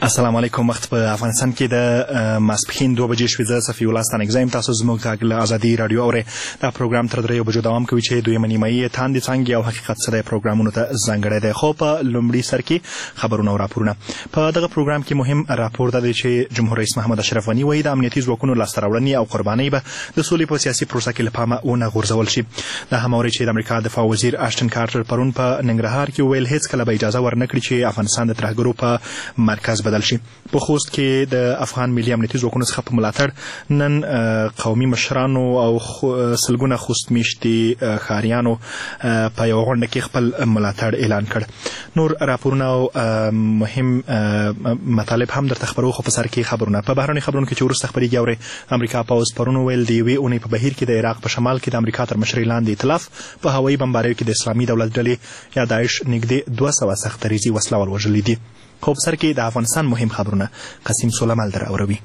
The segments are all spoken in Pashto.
السلام علیکم. وخت په افغانستان کې د ماسپښین 2 بجې شوې. زه صفي الله ستانکزی یم. تاسو زموږ غږ له ازادي راډیو اورئ. دا پروګرام تر 3 بجو دوام کوي چې دویمه نیمایي تاندې څانګې او حقیقت څه دی پروګرامونو ته ځانګړی دی. خو په لومړي سر کې خبرونه او راپورونه. په دغه پروګرام کې مهم راپور دا دی چې جمهور رئیس محمد اشرف غني وایي د امنیتي ځواکونو لاسته راوړنې او قربانۍ به د سولې په سیاسي پروسه کې له پامه ونه غورځول شي. دا هم اورئ چې د امریکا دفاع وزیر اشټن کارټر پرون په ننګرهار کې وویل هېڅکله به اجازه ورنکړي چې افغانستان د ترهګرو په مرکز بدل شي. په خوست کې د افغان ملي امنیتي ځواکونو څخه په ملاتړ نن قومي مشرانو او سلګونه خوست میشتي ښاریانو په یوه غونډه کې خپل ملاتړ اعلان کړ. نور راپورونه او مهم مطالب هم درته خبرو، خو په سر کې خبرونه. په بهرني خبرونو کې چې وروسته خپرېږي اورئ امریکا پوځ پرون وویل د یوې اونۍ په بهیر کې د عراق په شمال کې د امریکا تر مشرۍ لاندې ائتلاف په هوایي بمباریو کې د اسلامي دولت ډلې یا داعش نږدې 200 سختریزي وسلوال وژلي دي. خو په سر کې د افغانستان مهم خبرونه قسیم سولمل در اوروي.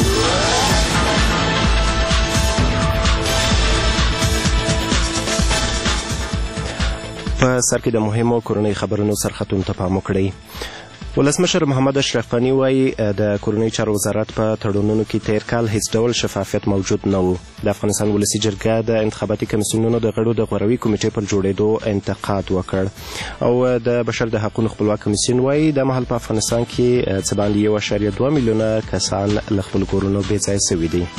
په سر کې د مهمو کورنۍ خبرونو سرخطونو ته پام وکړئ. ولسمشر محمد اشرف غني وایي د کورنۍ چارو وزارت په تړونونو کې تیر کال هیڅ ډول شفافیت موجود نه و. د افغانستان ولسي جرګه د انتخاباتي کمیسیونونو د غړو د غوروي کمیټې پر جوړېدو انتقاد وکړ او د بشر د حقوقو خپلواک کمیسیون وایي د مهال په افغانستان کې څه باندې 1.2 میلیونه کسان له خپل کورونو بې ځایه سوي دي.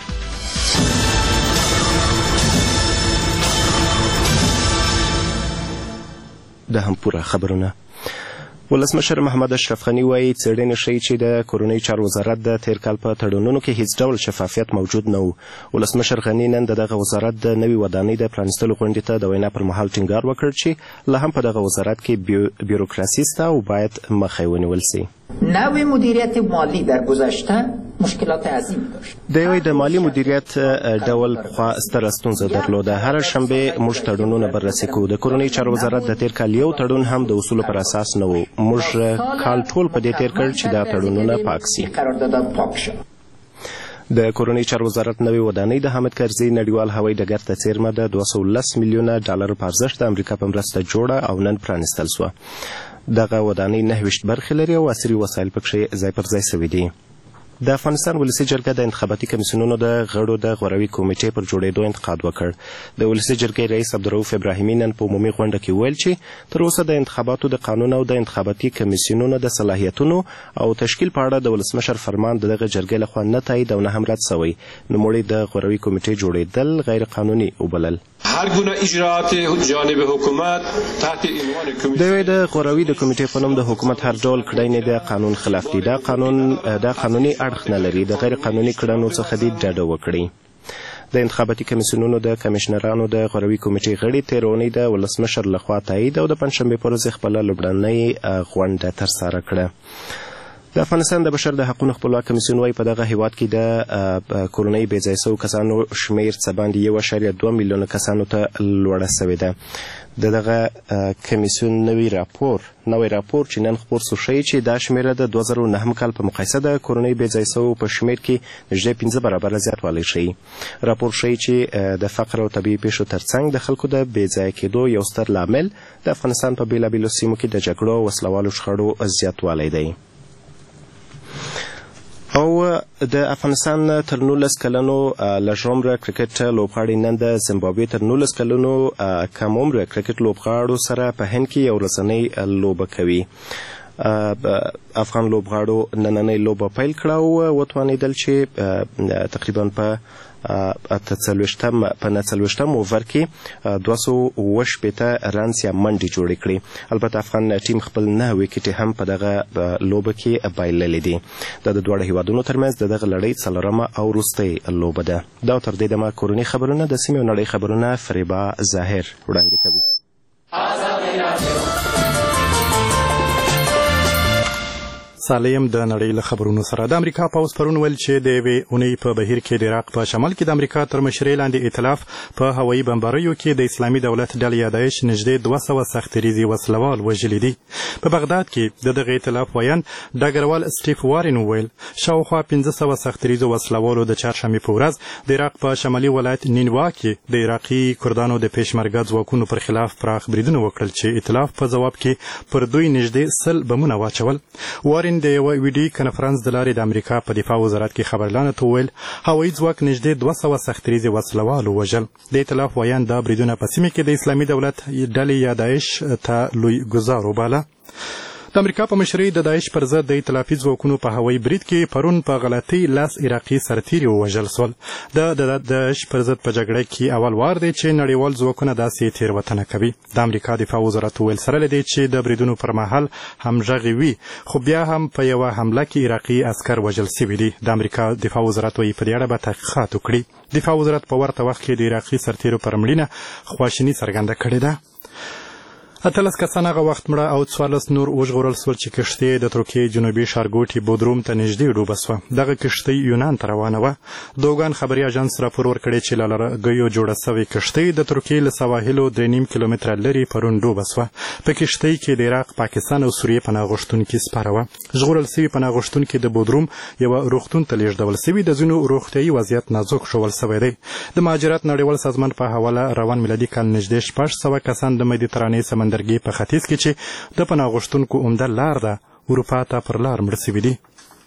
د هم پوره خبرونه. ولسمشر محمد اشرف غني وایي څېړنې ښیي چې د کورنۍ چارو وزارت د تیر کال په تړونونو کې هیڅ ډول شفافیت موجود نه و. ولسمشر غني نن د دغه وزارت د نوي ودانۍ د پرانیستلو غونډې ته د وینا پر مهال ټینګار وکړ چې لا هم په دغه وزارت کې بیوروکراسي شته او باید مخه ونیول سي. نوع مدیریت مالی در گذشته مشکلات عظیم داشت. د مالی مدیریت ډول پخوا ستره ستونزه درلوده. هر شنبه موږ تړونونه بررسي کوو. د کورنۍ چارو وزارت د تیر کال یو تړون هم د اصولو پر اساس نه و. موږ کال ټول په دې تیر کړ چې دا تړونونه پاک سي. د کورنۍ چارو وزارت نوې ودانۍ د حامد کرزي نړیوال هوایي ډګر ته څیرمه د 210 میلیونه ډالر په ارزښت د امریکا په مرسته جوړه او نن پرانیستل سوه. دغه ودانۍ 9 برخې لري او عصري وسایل پکښې ځای پر ځای سوي دي. د افغانستان ولسي جرګه د انتخاباتي کمیسیونونو د غړو د غوروي کمیټې پر جوړېدو انتقاد وکړ. د ولسي جرګې رئیس عبدالرؤف ابراهیمي نن په عمومي غونډه کې وویل چې تر اوسه د انتخاباتو د قانون او د انتخاباتي کمیسیونونو د صلاحیتونو او تشکیل په اړه د ولسمشر فرمان د دغه جرګې لخوا نه تایید او نه هم رد سوی. نوموړي د غوروي کمیټې جوړېدل غیر قانوني وبلل. هر گونه اجراءات جانب حکومت تحت عنوان کمیسیون د غوروي د کمیټې په نوم د حکومت هر ډول کړنې د قانون خلاف دي. دا قانوني اړخ نه لري. د غیر قانوني کړنو څخه دې ډډه وکړي. د انتخاباتي کمیسیونونو د کمیشنرانو د غوروي کمیټې غړي تېره اونۍ د ولسمشر لخوا تایید او د پنجشنبې په ورځ خپله لومړنۍ غونډه ترسره کړه. د افغانستان د بشر د حقوقو خپلواک کمیسیون وایي په دغه هیواد کې د کورنۍ بې ځایه سوو کسانو شمیر څه باندې 1.2 میلیونه کسانو ته لوړه سوې ده. د دغه کمیسیون نوی راپور چې نن خپور سو ښیي چې دا شمیره د 2009 کال په مقایسه د کورنۍ بې ځایه سوو په شمیر کې نږدې 15 برابره زیاتوالی ښیي. راپور ښیي چې د فقر او طبیعي پیښو ترڅنګ د خلکو د بې ځایه کېدو یو ستر لامل د افغانستان په بېلابېلو سیمو کې د جګړو او وسلوالو شخړو زیاتوالی دی. او د افغانستان تر 19 کلنو لږ عمره کرکټ لوبغاړي نن د زیمبابوې تر 19 کلنو کم عمره کرکټ لوبغاړو سره په هند کې یو ورځنۍ لوبه کوي. افغان لوبغاړو نننۍ لوبه پیل کړه او وتوانېدل چې تقریبا په 49 اوور کې 218 رنز یا منډې جوړې کړې. البته افغان ټیم خپل 9 ویکټې هم په دغه لوبه کې بایللې دي. دا د دواړو هیوادونو ترمنځ د دغه لړۍ څلورمه او وروستۍ لوبه ده. دا تر دې دمه کورنۍ خبرونه د سیمې او نړۍ خبرونه فریبا ظاهر وړاندې کوي. سالیم د نړۍ له خبرونو سره. د امریکا پوځ پرون ویل چې د یوې اونۍ په بهیر کې د عراق په شمال کې د امریکا تر مشرۍ لاندې ائتلاف په هوایي بمباریو کې د اسلامي دولت ډلې یا داعش نږدې 200 سختریزي وسلوال وژلي دي. په بغداد کې د دغه ائتلاف ویان ډګروال سټیف وارن وویل شاوخوا 1500 سختریزو وسلوالو د چهارشنبې په ورځ د عراق په شمالي ولایت نینوا کې د عراقي کردانو د پېشمرګه ځواکونو پر خلاف پراخ بریدونه وکړل چې ائتلاف په ځواب کې پر دوی نږدې 100 بمونه واچول. وارن اوکراین د یو ویډیو کنفرانس د لارې د امریکا په دفاع وزارت کې خبرلاندې ته وویل هوایي ځواک نږدې 200 سختریزې وسلوالو وژل. د ائتلاف ویان دا بریدونه په سیمه کې د اسلامي دولت ډلې یا داعش ته لوی ګزار وباله. د امریکا په مشرۍ د داعش پر ضد د ائتلافي ځواکونو په هوایي برید کې پرون په غلطۍ 10 عراقي سرتیري ووژل سول. د داعش پر ضد په جګړه کې اول وار دی چې نړیوال ځواکونه داسې تېروتنه کوي. د امریکا دفاع وزارت وویل سره له دې چې د بریدونو پر مهال همغږي وي خو بیا هم په یوه حمله کې عراقي عسکر وژل سوي دي. د امریکا دفاع وزارت وایي په دې اړه به تحقیقات وکړي. دفاع وزارت په ورته وخت کې د عراقي سرتیرو پر مړینه خواشیني څرګنده کړې ده. 18 کسان هغه وخت مړه او 14 نور وژغورل سول چې کښتۍ د ترکیې جنوبي ښارګوټي بودروم ته نږدې ډوبه سوه. دغه کښتۍ یونان ته روانه وه. دوګان خبري اژانس راپور ورکړی چې له لرګیو جوړه سوې کښتۍ د ترکیې له سواحلو 3.5 کیلومتره لرې پرون ډوبه سوه. په کښتۍ کې د عراق، پاکستان او سوریې پناه غوښتونکي سپاره وه. ژغورل سوي پناه غوښتونکي د بودروم یوه روغتون ته لیږدول سوي. د ځینو روغتیایي وضعیت نازک ښوول سوی دی. د مهاجرت نړیوال سازمان په حواله روان میلادي کال نږدې 600 کسان د مدیترانې سمندرګي په ختیځ کې چې د پناه غوښتونکو عمده لار ده اروپا ته پر لار مړه سوي دي.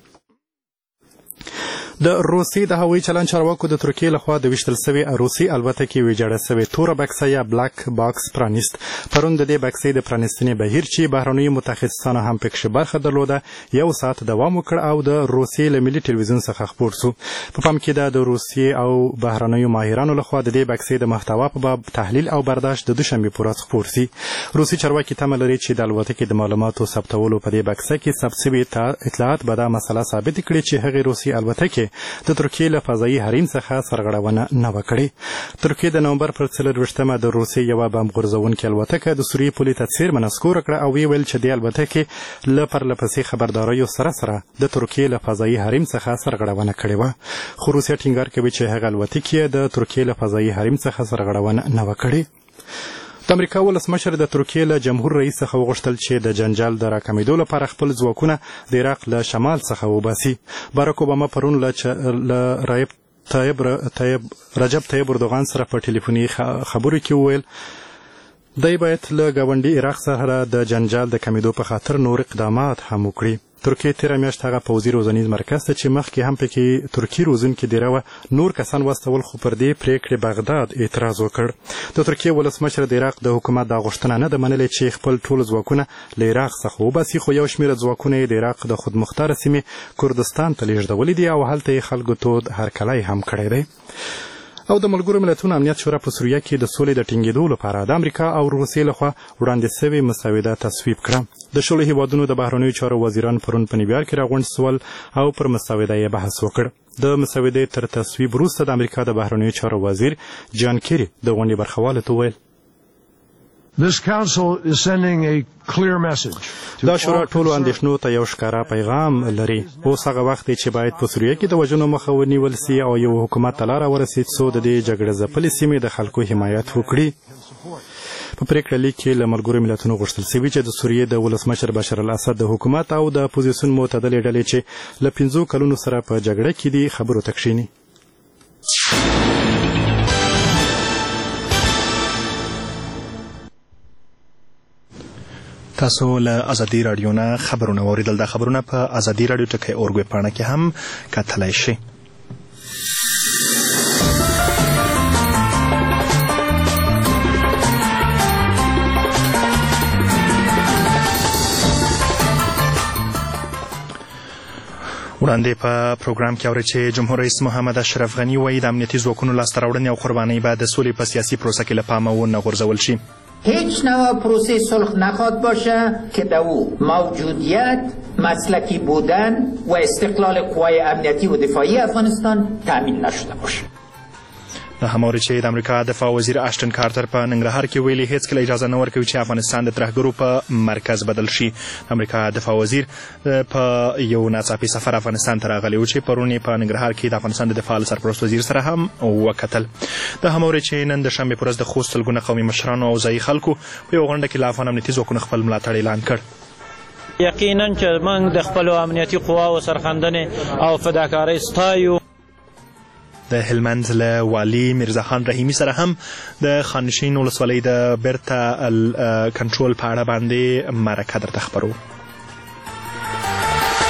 د روسیې د هوایي چلند چارواکو د ترکیې لخوا د ویشتل سوي روسي الوتکې ویجاړه سوې توره بکسه یا بلاک باکس پرانیست. پرون د دې بکسې د پرانیستنې بهیر چې بهرنیو متخصصانو هم پکښې برخه درلوده 1 ساعت دوام وکړ او د روسیې له ملي ټلویزیون څخه خپور سو. په پام کې ده د روسیې او بهرنیو ماهرانو لخوا د دې بکسې د محتوا په باب تحلیل او برداشت د دوشنبې په ورځ خپور سي. روسي چارواکي تمه لري چې د الوتکې د معلوماتو ثبتولو په دې بکسه کې ثبت سوي اطلاعات به دا مسله ثابته کړي چې هغې روسي الوتکې د ترکیې له فضایي حریم څخه سرغړونه نه وه کړې. ترکیې د نومبر پر 24مه د روسیې یوه بم غورځونکې الوتکه د سوریې پولې ته څیرمه نسکوره کړه او ویل چې دې الوتکې له پرلپسې خبرداریو سره سره د ترکیې له فضایي حریم څخه سرغړونه کړې وه. خو روسیه ټینګار کوي چې هغه الوتکې د ترکیې له فضایي حریم څخه سرغړونه نه وه کړې. د امریکا ولسمشر د ترکیې له جمهور رئیس څخه وغوښتل چې د جنجال د راکمېدو لپاره خپل ځواکونه د عراق له شمال څخه وباسي. باراک اوباما پرون له رجب طیب اردوغان سره په ټلیفوني خبرو کې وویل دی باید له ګاونډي عراق سره د جنجال د کمېدو په خاطر نور اقدامات هم وکړي. ترکیې تېره میاشت هغه پوځي روزنیز مرکز ته چې مخکې هم پکې ترکي روزونکي دیره وه نور کسان واستول خو پر دې پرېکړې بغداد اعتراض وکړ. د ترکیې ولسمشر د عراق د حکومت دا غوښتنه نه ده منلې چې خپل ټول ځواکونه له عراق څخه وباسي خو یو شمېره ځواکونه یې د عراق د خودمختاره سیمې کردستان ته لیږدولي دي او هلته یې خلکو تود هرکلی هم کړی دی. او د ملګرو ملتونو امنیت شورا په سوریه کې د سولې د ټینګېدو لپاره د امریکا او روسیې لخوا وړاندې سوې مسوده تصویب کړه. د 16 هیوادونو د بهرنیو چارو وزیران پرون په نیویارک کې راغونډ سول او پر مسوده یې بحث وکړ. د مسودې تر تصویب وروسته د امریکا د بهرنیو چارو وزیر جان کیری د غونډې برخوالو ته وویل دا شورا ټولو اندېښنو ته یو ښکاره پیغام لري. اوس هغه وخت دی چې باید په سوریه کې د وژنو مخه ونیول سي او یو حکومت ته لاره ورسي څو د دې جګړه ځپلې سیمې د خلکو حمایت وکړي. په پریکړه لیک کې له ملګرو ملتونو غوښتل شوي چې د سوریې د ولسمشر بشار الاسد د حکومت او د اپوزیسیون معتدلې ډلې چې له 5 کلونو سره په جګړه کې دي خبرو ته کښیني. تاسو له ازادي رادیو نه خبرونه واوریدل. دا خبرونه په ازادي رادیو ټکی اورګوي پاڼه کې هم کتلی شئ. وړاندې په پروګرام کې اورئ چې جمهور رئیس محمد اشرف غني وایي د امنیتي ځواکونو لاسته راوړنې او قربانۍ به د سولې په سیاسي پروسه کې له پامه ونه غورځول شي. هیچ نوع پروسه صلح نخواهد باشه که در او موجودیت، مسلکی بودن و استقلال قوای امنیتی و دفاعی افغانستان تامین نشده باشه. د هماورې چې د امریکا دفاع وزیر اشټن کارتر په ننګرهار کې ویلي هیڅکله اجازه نه ورکوي چې افغانستان د ترهګرو په مرکز بدل شي. د امریکا دفاع وزیر په یو ناڅاپي سفر افغانستان ته راغلی و چې پرون یې په ننګرهار کې د افغانستان د دفاع سرپرست وزیر سره هم وکتل. د هماورې چې نن د شنبې په ورځ د خوست سلګونه قومي مشرانو او ځایي خلکو په یو غونډه کې له افغان امنیتي ځواکونو خپل ملاتړ اعلان کړ. یقینا چې موږ د خپلو امنیتي قواو سرښندنې او فداکارۍ ستایو. د هلمند له والي میرزا خان رحیمي سره هم د خانشین ولسوالۍ د بیرته کنټرول په اړه باندې مرکه درته خپرو.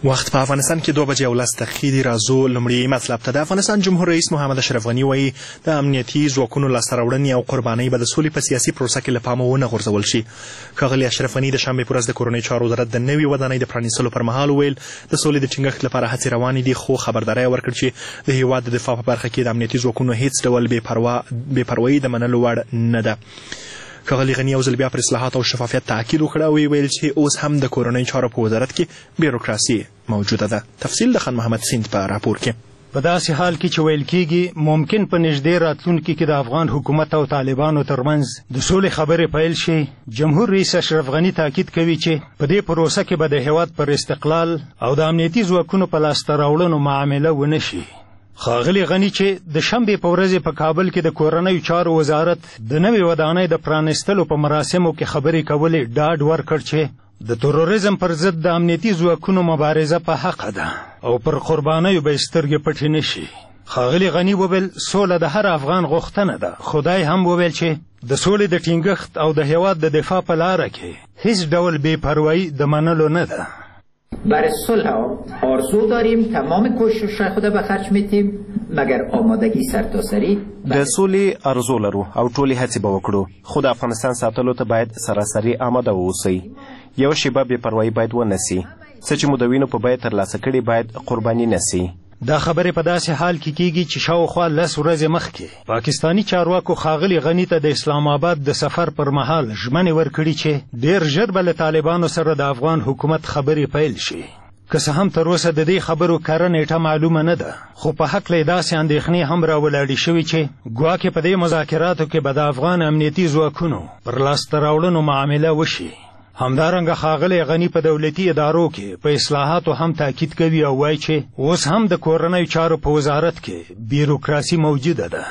وخت په افغانستان کې 2:10 راځو لمړی مطلب ته. د افغانستان جمهور رئیس محمد اشرف غنی وایي د امنیتي ځواکونو لاسته راوړنې او قربانۍ به د سولې په سیاسي پروسه کې له پامه ونه غورځول شي. ښاغلي اشرف غني د شنبې په ورځ د کورنیو چارو وزارت د نوې ودانۍ د پرانیستلو پر مهال وویل د سولې د ټینګښت لپاره هڅې روانې دي، خو خبرداری ورکړ چې د هېواد د دفاع په برخه کې د امنیتي ځواکونو هیڅ ډول بې پروایي د منلو وړ نه ده. ښاغلي غني یو ځل بیا پر اصلاحات او شفافیت تاکید وکړ او ویل چې اوس هم د کورنیو چارو په وزارت کې بیروکراسي موجوده ده. تفصیل د خان محمد سیند په راپور کې. په داسې حال کې چې ویل کېږي ممکن په نږدې راتلونکي کې د افغان حکومت او طالبانو ترمنځ د سولې خبرې پیل شي، جمهور رئیس اشرف غني تاکید کوي چې په دې پروسه کې به د هېواد پر استقلال او د امنیتي ځواکونو په لاسته راوړنو معامله ونه شي. ښاغلي غني چې د شنبې په ورځ په کابل کې د کورنیو چارو وزارت د نوې ودانۍ د پرانیستلو په مراسمو کې خبرې کولې ډاډ ورکړ چې د تروریزم پر ضد د امنیتي ځواکونو مبارزه په حق ده او پر قربانیو به سترګې پټې نه شي. ښاغلي غني وویل سوله د هر افغان غوښتنه ده. خدای هم وویل چې د سولې د ټینګښت او د هېواد د دفاع په لاره کې هیڅ ډول بې پروایي د منلو نه ده. برای صلح آرزو داریم، تمام کوشش خود به خرج میدیم مگر آمادگی سرتاسری. د سولې آرزو لرو او ټولې هڅې به وکړو، خو د افغانستان ساتلو ته باید سراسري آماده واوسئ. یو شیبه بې پروایي باید ونه سي، څه چې مو د وینو په بیه ترلاسه کړي باید قرباني نه سي. دا خبرې په داسې حال کې کېږي چې شاوخوا 10 ورځې مخکې پاکستاني چارواکو ښاغلي غني ته د اسلام آباد د سفر پر مهال ژمنې ورکړي چې ډېر ژر به له طالبانو سره د افغان حکومت خبرې پیل شي. که څه هم تر اوسه د دې خبرو کره نیټه معلومه نه ده، خو په هکله یې داسې اندېښنې هم راولاړې شوي چې ګواکې په دې مذاکراتو کې به د افغان امنیتي ځواکونو پر لاسته راوړنو معامله وشي. همدارنګه ښاغلی غني په دولتي ادارو کې په اصلاحاتو هم تاکید کوي او وایي چې اوس هم د کورنیو چارو په وزارت کې بیروکراسي موجوده ده.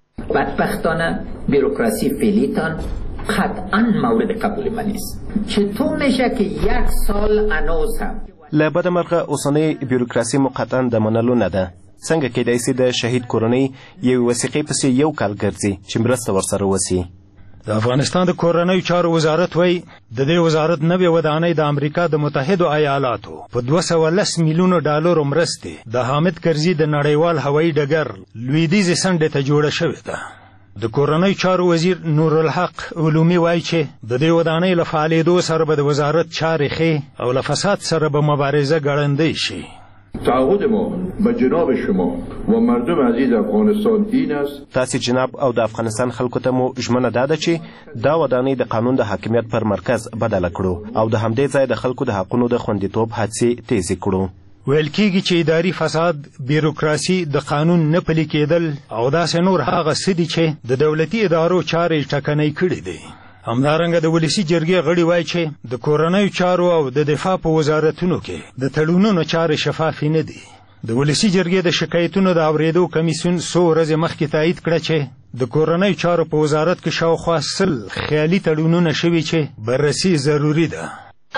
بدبختانه بیروکراسی فعلیتان قطعا مورد قبول من نیست. چطور میشه که 1 سال هنوز هم له بده مرغه اوسنۍ بیروکراسي مو قطعا د منلو نه ده. څنګه کېدای سي د شهید کورنۍ یوې وثیقې پسې 1 کال ګرځي چې مرسته ورسره وسي. د افغانستان د کورنیو چارو وزارت وایي د دې وزارت نوې ودانۍ د امریکا د متحدو ایالاتو په 210 میلیونو ډالرو مرستې د حامد کرزي د نړیوال هوایي ډګر لویدیځې څنډې ته جوړه شوې ده. د کورنیو چارو وزیر نورالحق علومي وایي چې د دې ودانۍ له فعالېدو سره به د وزارت چارې ښې او له فساد سره به مبارزه ګړندۍ شي. تعهد ما به جناب شما و مردم عزیز افغانستان این است. تاسې جناب او د افغانستان خلکو ته مو ژمنه داده چې دا ودانۍ د قانون د حاکمیت پر مرکز بدله کړو او د همدې ځای د خلکو د حقونو د خوندیتوب هڅې تیزې کړو. ویل کېږي چې اداري فساد، بیروکراسي، د قانون نه پلي کېدل او داسې نور هغه څه دي چې د دولتي ادارو چارې ټکنۍ کړي دي. همدارنګه د ولسي جرګې غړي وایي چې د کورنیو چارو او د دفاع په وزارتونو کې د تړونونو چارې شفافې نه دي. د ولسي جرګې د شکایتونو د اورېدو کمیسیون 100 ورځې مخکې تایید کړه چې د کورنیو چارو په وزارت کې شاوخوا 100 خیالي تړونونه شوي چې بررسي ضروري ده.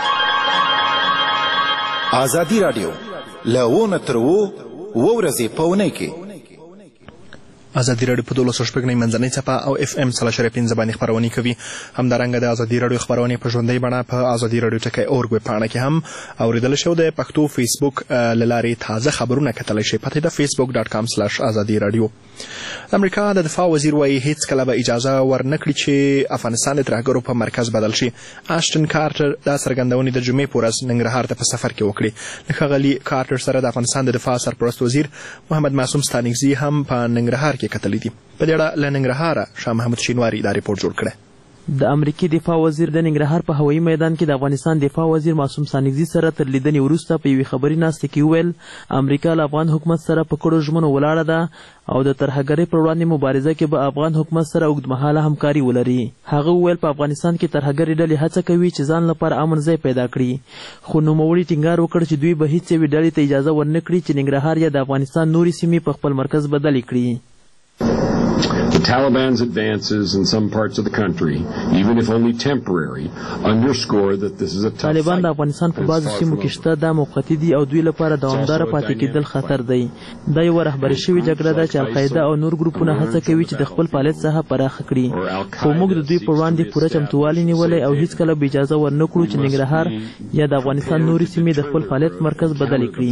ازادي راډیو له 1 تر 2 ورځې په اونۍ کې ازادي راډیو په 12 منځنۍ څپه او FM 3.5 باندې خپرونې کوي. همدارنګه د ازادي راډیو خپرونې په ژوندۍ بڼه په ازادي راډیو .org ویبپاڼه کې هم اوریدل شو. د پښتو فیسبوک له لارې تازه خبرونه کتلی شئ. پته ده facebook.com/azadi-radio. د امریکا د دفاع وزیر وایي هیڅ کله به اجازه ورنکړي چې افغانستان د ترهګرو په مرکز بدل شي. آشټن کارټر دا څرګندونې د جمعې په ورځ ننګرهار ته په سفر کې وکړې. له ښاغلي کارټر سره د افغانستان د دفاع سرپرست وزیر محمد معصوم ستانکزي هم په ننګرهار کې کتلې دي. په دې اړه له ننګرهاره شاه محمود شینواري دا ریپورټ جوړ کړی. د امریکای دفاع وزیر د ننګرهار په هوایي میدان کې د افغانستان دفاع وزیر معصوم ستانکزي سره تر لیدنې وروسته په یوې خبري ناستې کې وویل امریکا له افغان حکومت سره په کړو ژمنو ولاړه ده او د ترهګرۍ پر وړاندې مبارزه کې به افغان حکومت سره اوږدمهاله همکاري ولري. هغه وویل په افغانستان کې ترهګرې ډلې هڅه کوي چې ځان لپاره امن ځای پیدا کړي، خو نوموړي ټینګار وکړ چې دوی به هیڅ یوې ډلې ته اجازه ورنکړي چې ننګرهار یا د افغانستان نورې سیمې په خپل مرکز بدلې کړي. The The Taliban's advances in some parts of the country, even if only temporary, underscore that this is a tough طالبان د fight. افغانستان په بعضو سیمو کې شته دا موقتي دي او دوی لپاره دوامداره پاتې کېدل خطر دی. دا یوه رهبري شوې جګړه ده چې القاعده او نور ګروپونه هڅه کوي چې د خپل فعالیت ساحه پراخه کړي، خو موږ د دوی په وړاندې پوره چمتووالی نیولی او هیڅکله به اجازه ورنه کړو چې ننګرهار یا د افغانستان نورې سیمې د خپل فعالیت مرکز بدلې کړي.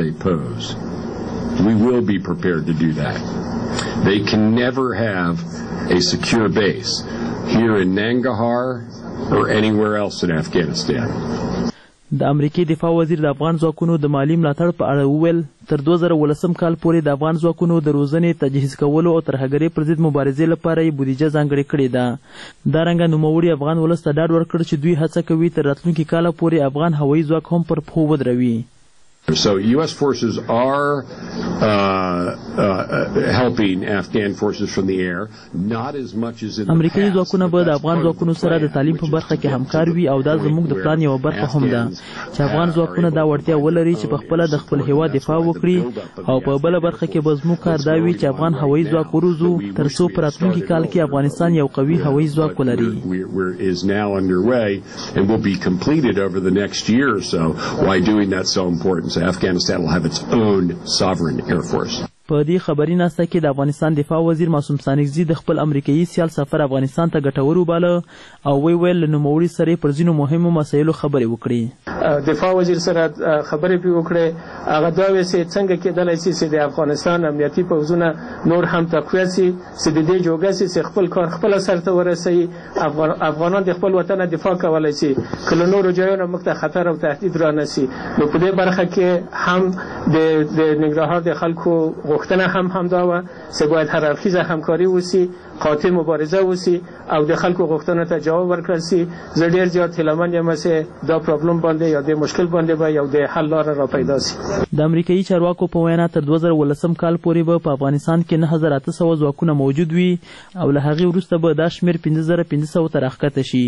We will be prepared to do that. They can never have a secure base here in Nangarhar or anywhere else in Afghanistan. د امریکای دفاع وزیر د افغان ځواکونو د مالی ملاتړ په اړه وویل تر 2018 کال پورې د افغان ځواکونو د روزنې تجهیز کولو او ترهګرۍ پر ضد مبارزې لپاره یې بودیجه ځانګړې کړې ده. دارنګه نوموړي افغان ولس ته ډاډ ورکړ چې دوی هڅه کوي تر راتلونکي کاله پورې افغان هوایي ځواک هم پر پښو ودروي. So U.S. forces are helping Afghan forces from the air, not as much as in the امریکایي past. ځواکونه به د افغان ځواکونو سره د تعلیم په برخه کې همکار وي او دا زموږ د پلان یوه برخه هم ده چې افغان ځواکونه دا وړتیا ولري چې په خپله د خپل هیواد دفاع وکړي او په بله برخه کې به زموږ کار دا وي چې افغان هوایي ځواک وروزو تر څو په راتلونکي کال کې افغانستان یو قوي هوایي ځواک ولري. Is now underway and will be completed over the next year or so. Why doing that so important? So Afghanistan will have its own sovereign air force. په دې خبري ناسته کې د افغانستان دفاع وزیر معصوم سانکزي د خپل امریکایي سیال سفر افغانستان ته ګټور وباله او ویل له نوموړي سره پر ځینو مهمو مسایلو خبرې وکړي. دفاع وزیر سره خبرې پې وکړې، هغه دا ویل چې څنګه کېدلی شي چې د افغانستان امنیتي پوځونه نور هم تقویه شي چې د دې جوګه شي چې خپل کار خپله سرته ورسوي. افغانان د خپل وطن دفاع کولی شي که له نورو ځایونو موږ ته خطر او تهدید رانه شي. نو په دې برخه کې هم د ننګرهار د خلکو غوښتنه هم دا وه چې باید هر اړخیزه همکاري وشي، قاطع مبارزه وشي او د خلکو غوښتنو ته جواب ورکړل شي. زه ډېر زیات هیلهمند یم چې دا پرابلم باندې یا د مشکل باندې به یو د حل لاره را پیدا شي. د امریکایي چارواکو په وینا تر 2018 کال پورې به په افغانستان کې 9800 ځواکونه موجود وي او له هغې وروسته به دا شمېر 15500 ته راښکته شي.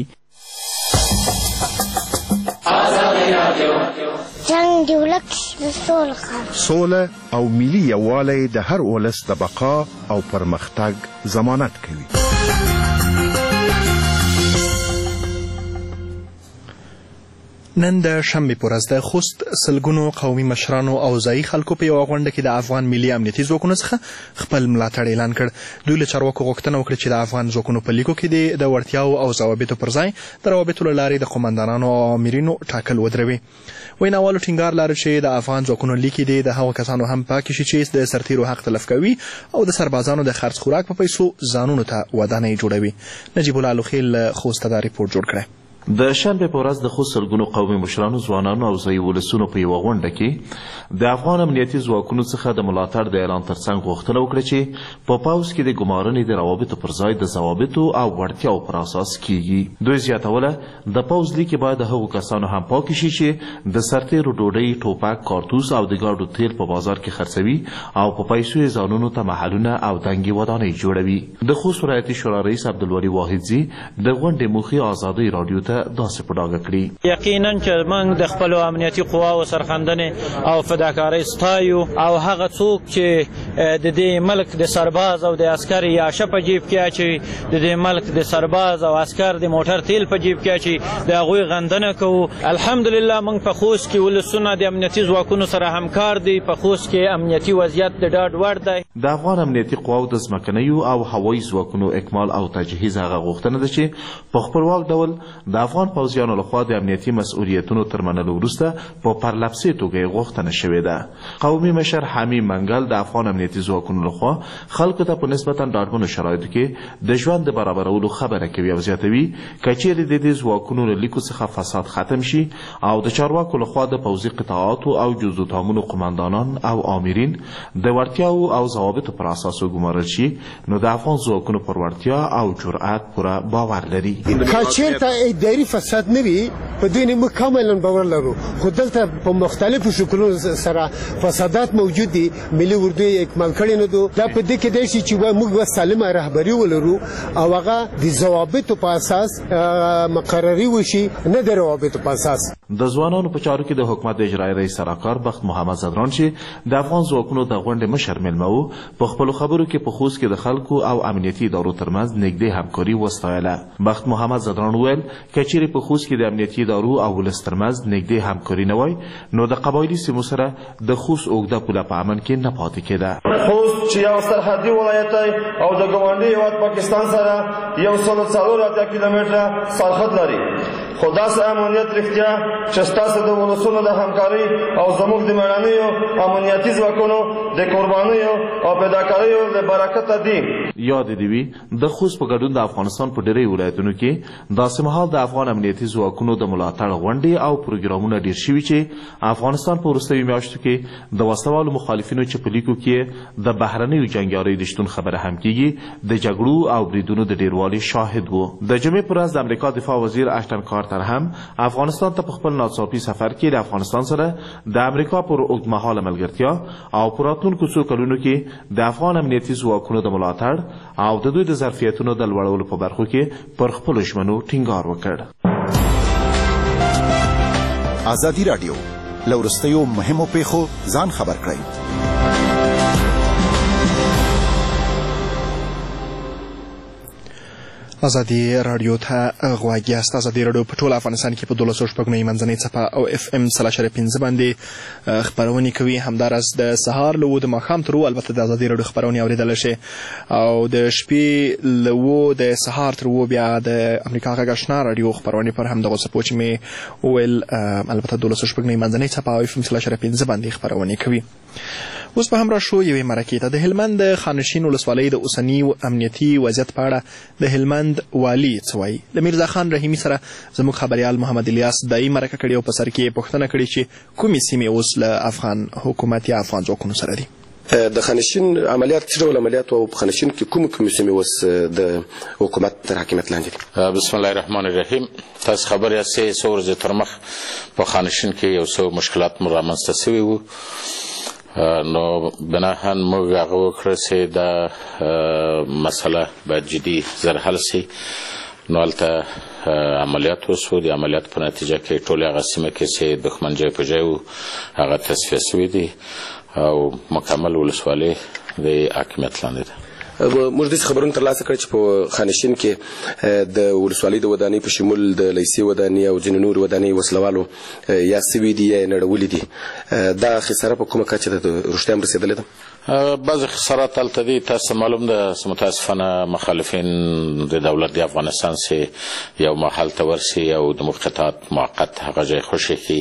جنګ د ولک سوله او ملي یووالی د هر ولس د بقا او پرمختګ ضمانت کوي. نن د شنبې په ورځ د خوست سلګونو قومي مشرانو او ځایي خلکو په یوه غونډه کې د افغان ملي امنیتي ځواکونو څخه خپل ملاتړ اعلان کړ. دوی له چارواکو غوښتنه وکړه چې د افغان ځواکونو په لیکو کې د وړتیاو او ضوابطو پر ځای د روابطو له لارې د قومندانانو او آمرینو ټاکل ودروي. ویناوالو ټینګار لري چې د افغان ځواکونو لیکې دي د هغو کسانو هم پاکې شي چې د سرتیرو حق تلف کوي او د سربازانو د خرڅ خوراک په پیسو ځانونو ته ودانۍ جوړوي. نجیب الله لوخیل خوسته دا ریپورټ جوړ کړی. د شنبې په ورځ د خوست سلګونو قومي مشرانو، ځوانانو او ځایي ولسونو په یوه غونډه کې د افغان امنیتي ځواکونو څخه د ملاتړ د اعلان ترڅنګ غوښتنه وکړه چې په پوځ کې د ګمارنې د روابطو پر ځای د ضوابطو او وړتیاو پر اساس کیږي. دوی زیاتوله د پوځ لیکې باید د هغو کسانو هم پاکې شي چې د سرتیرو ډوډۍ، ټوپک، کارتوس او د ګاډو تیل په بازار کې خرڅوي او په پیسو یې ځانونو ته محلونه او دنګې ودانۍ جوړوي. د خوست ولایتي شورا رئیس عبدالولي واحدزي د غونډې موخې ازادۍ راډیو ته داسې په ډاګه کړي. یقینا چې موږ د خپلو امنیتي قواو سرښندنې او فداکارۍ ستایو او هغه څوک چې د دې ملک د سرباز او د عسکر یاشه په جیب کې اچوي، د دې ملک د سرباز او عسکر د موټر تیل په جیب کې اچوي، د هغوی غندنه کوو. الحمدلله موږ په خوست کې ولسونه د امنیتي ځواکونو سره همکار دي. په خوست کې امنیتي وضعیت د ډاډ وړ دی. د افغان امنیتي قواو د ځمکنیو او هوایي ځواکونو اکمال او تجهیز هغه غوښتنه ده چې په خپلواک ډول د افغان پوځیانو لخوا د امنیتي مسؤلیتونو تر منلو وروسته په پرلپسې توګه یې غوښتنه شوې ده. قومي مشر حمیم منګل د افغان امنیتي ځواکونو لخوا خلکو ته په نسبتا ډاډمنو شرایطو کې د ژوند د برابرولو خبره کوي او زیاتوي که چیرې د دې ځواکونو له لیکو څخه فساد ختم شي او د چارواکو لخوا د پوځي قطاعاتو او جزو تامونو قماندانان او آمرین د وړتیاو او ضوابطو پر اساس وګمارل شي، نو د افغان ځواکونو پر وړتیا او جرأت پوره باور لري. که چیرته اداري فساد نه وي په دوی نه موږ کاملا باور لرو، خو دلته په مختلفو شکلونو سره فسادات موجود دي. ملي اردو یې اکمال کړی نه دو. دا په دې کې دی چې موږ سالمه رهبري ولرو او هغه د ضوابطو په اساس مقرري وشي، نه د روابطو په اساس. د ځوانانو په چارو کې د حکومت اجرایي رئیس سراکار بخت محمد زدران چې د افغان ځواکونو د غونډې مشر مېلمه و، په خپلو خبرو کې په خوست کې د خلکو او امنیتي ادارو ترمنځ نږدې همکاري وستایله. بخت محمد زدران وویل که چیرې په خوست کې د امنیتي ادارو او ولس ترمنځ نږدې همکاري نه وای، نو د قبایلي سیمو سره د خوست اوږده پوله په امن کې نه پاتې کېده. خوست چې یو سرحدي ولایت دی او د ګاونډي هېواد پاکستان سره 184 کیلومتره سرحد لري، خو داسې امنیت رښتیا چې ستاسو د ولسونو د همکاري او زموږ د مېړنیو امنیتي ځواکونو د قربانیو او فداکاریو له برکته دي. یاد دې وي د خوست په ګډون د افغانستان په ډېری ولایتونو کې داسې مهال د افغان امنیتي ځواکونو د ملاتړ غونډې او پروګرامونه ډېر شوي چې افغانستان په وروستیو میاشتو کې د وسلوالو مخالفینو چې په لیکو کې د بهرنیو جنګیاریو د شتون خبره هم کېږي د جګړو او بریدونو د ډېروالي شاهد و. د جمعې په ورځ د امریکا دفاع وزیر اشتن کارتر هم افغانستان ته په خپل ناڅاپي سفر کې د افغانستان سره د امریکا پر اوږدمهاله ملګرتیا او په راتلونکو څو کلونو کې د افغان امنیتي ځواکونو د ملاتړ او د دوی د ظرفیتونو د لوړولو په برخو کې پر خپلو ژمنو ټینګار وکړ. ازادي راډیو له وروستیو مهمو پیښو ځان خبر کړئ. ازادي راډیو ته غواړي است. ازادي راډیو په ټول افغانستان کې په 1200 منځنۍ څپه او FM 3.5 باندې خبرونه کوي. همدارس د سهار له د ماښام تر البته د ازادي راډیو خبرونه اوریدل شي او د شپې له د سهار تر بیا د امریکا غږ آشنا راډیو خبرونه پر هم دغه سپوچ می ویل البته 1200 منځنۍ څپه او FM 3.5 باندې خبرونه کوي. اوس په همراه شو یوې مرکې ته د هلمند خانشین ولسوالۍ د اوسني امنیتي وضعیت په اړه د هلمند والي څه وایي. له میرزا خان رحیمي سره زموږ خبریال محمد الیاس دایي مرکه کړې او په سر کې پوښتنه کړې چې کومې سیمې اوس له افغان حکومت یا افغان ځواکونو سره دي. د خانشین عملیات څه ډول عملیات او په خانشین کې کومې سیمې اوس د حکومت تر حاکمیت لاندې دي؟ بسم الله الرحمن الرحیم. تاسو خبر یاستئ څو ورځې تر مخ په خانشین کې یو څو مشکلات رامنځته شوي وو، نو بناهن موږ هغه وکړه چې دا مسله باید جدي زر حل شي. نو هلته عملیات وشو. د عملیات په نتیجه کې ټولې هغه سیمه کې چې دښمن ځای په ځای و هغه تصفیه شوي دي او مکمل ولسوالۍ د حاکمیت لاندې ده. موږ داسې خبرونه ترلاسه کړي چې په خانشین کې د ولسوالۍ د ودانۍ په شمول د لیسې ودانۍ او ځینې نورې ودانۍ وسلوالو یا سوي دي یا یې نړولي دي. دا خساره په کومه کچه ده رښتیا هم رسېدلې ده؟ بعضې خسارات هلته دي. تاسو معلوم ده متاسفانه مخالفین د دولت د افغانستان چې یو محل ته ورسي او د موقتات موقت هغه ځای خوشي کړي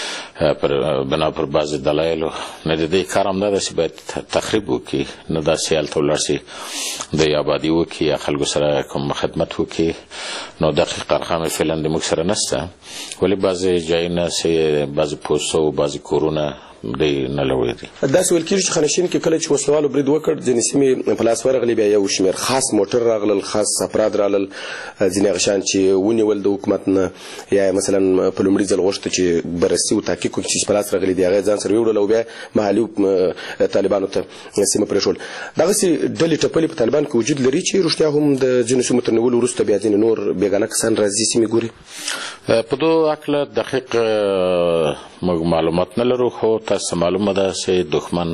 بنا پر بعضې دلایلو. نه د دې کار هم دا ده چې باید تخریب وکړي، نه داسې هلته ولاړ شي د آبادي وکړي یا خلکو سره کوم خدمت وکړي. نو دقیق ارقام فعلا د موږ سره نشته، ولې بعضې ځایونه چې بعضې پوستو بعضې کورونه دی نه لوړې دي. داسې ویل کېږي چې خانشین کې کله چې وسلوالو برید وکړ ځینې سیمې په لاس ورغلې، بیا یو شمېر خاص موټر راغلل، خاص افراد راغلل، ځینې هغه شیان چې ونیول د حکومت نه یا مثلا په لومړي ځل غوښته چې بررسي و تحقیق وکړي چې په لاس راغلي دي هغه ځان سره یوړل او بیا محلي طالبانو ته سیمه پرېښول. دغسې ډلې ټپلې په طالبان کې وجود لري چې رښتیا هم د ځینو سیمو تر نیولو وروسته بیا ځینې نور بېګانه کسان راځي سیمې ګوري؟ په دو هکله دقیق موږ معلومات نه لرو، خو تاسو معلومه ده چې دښمن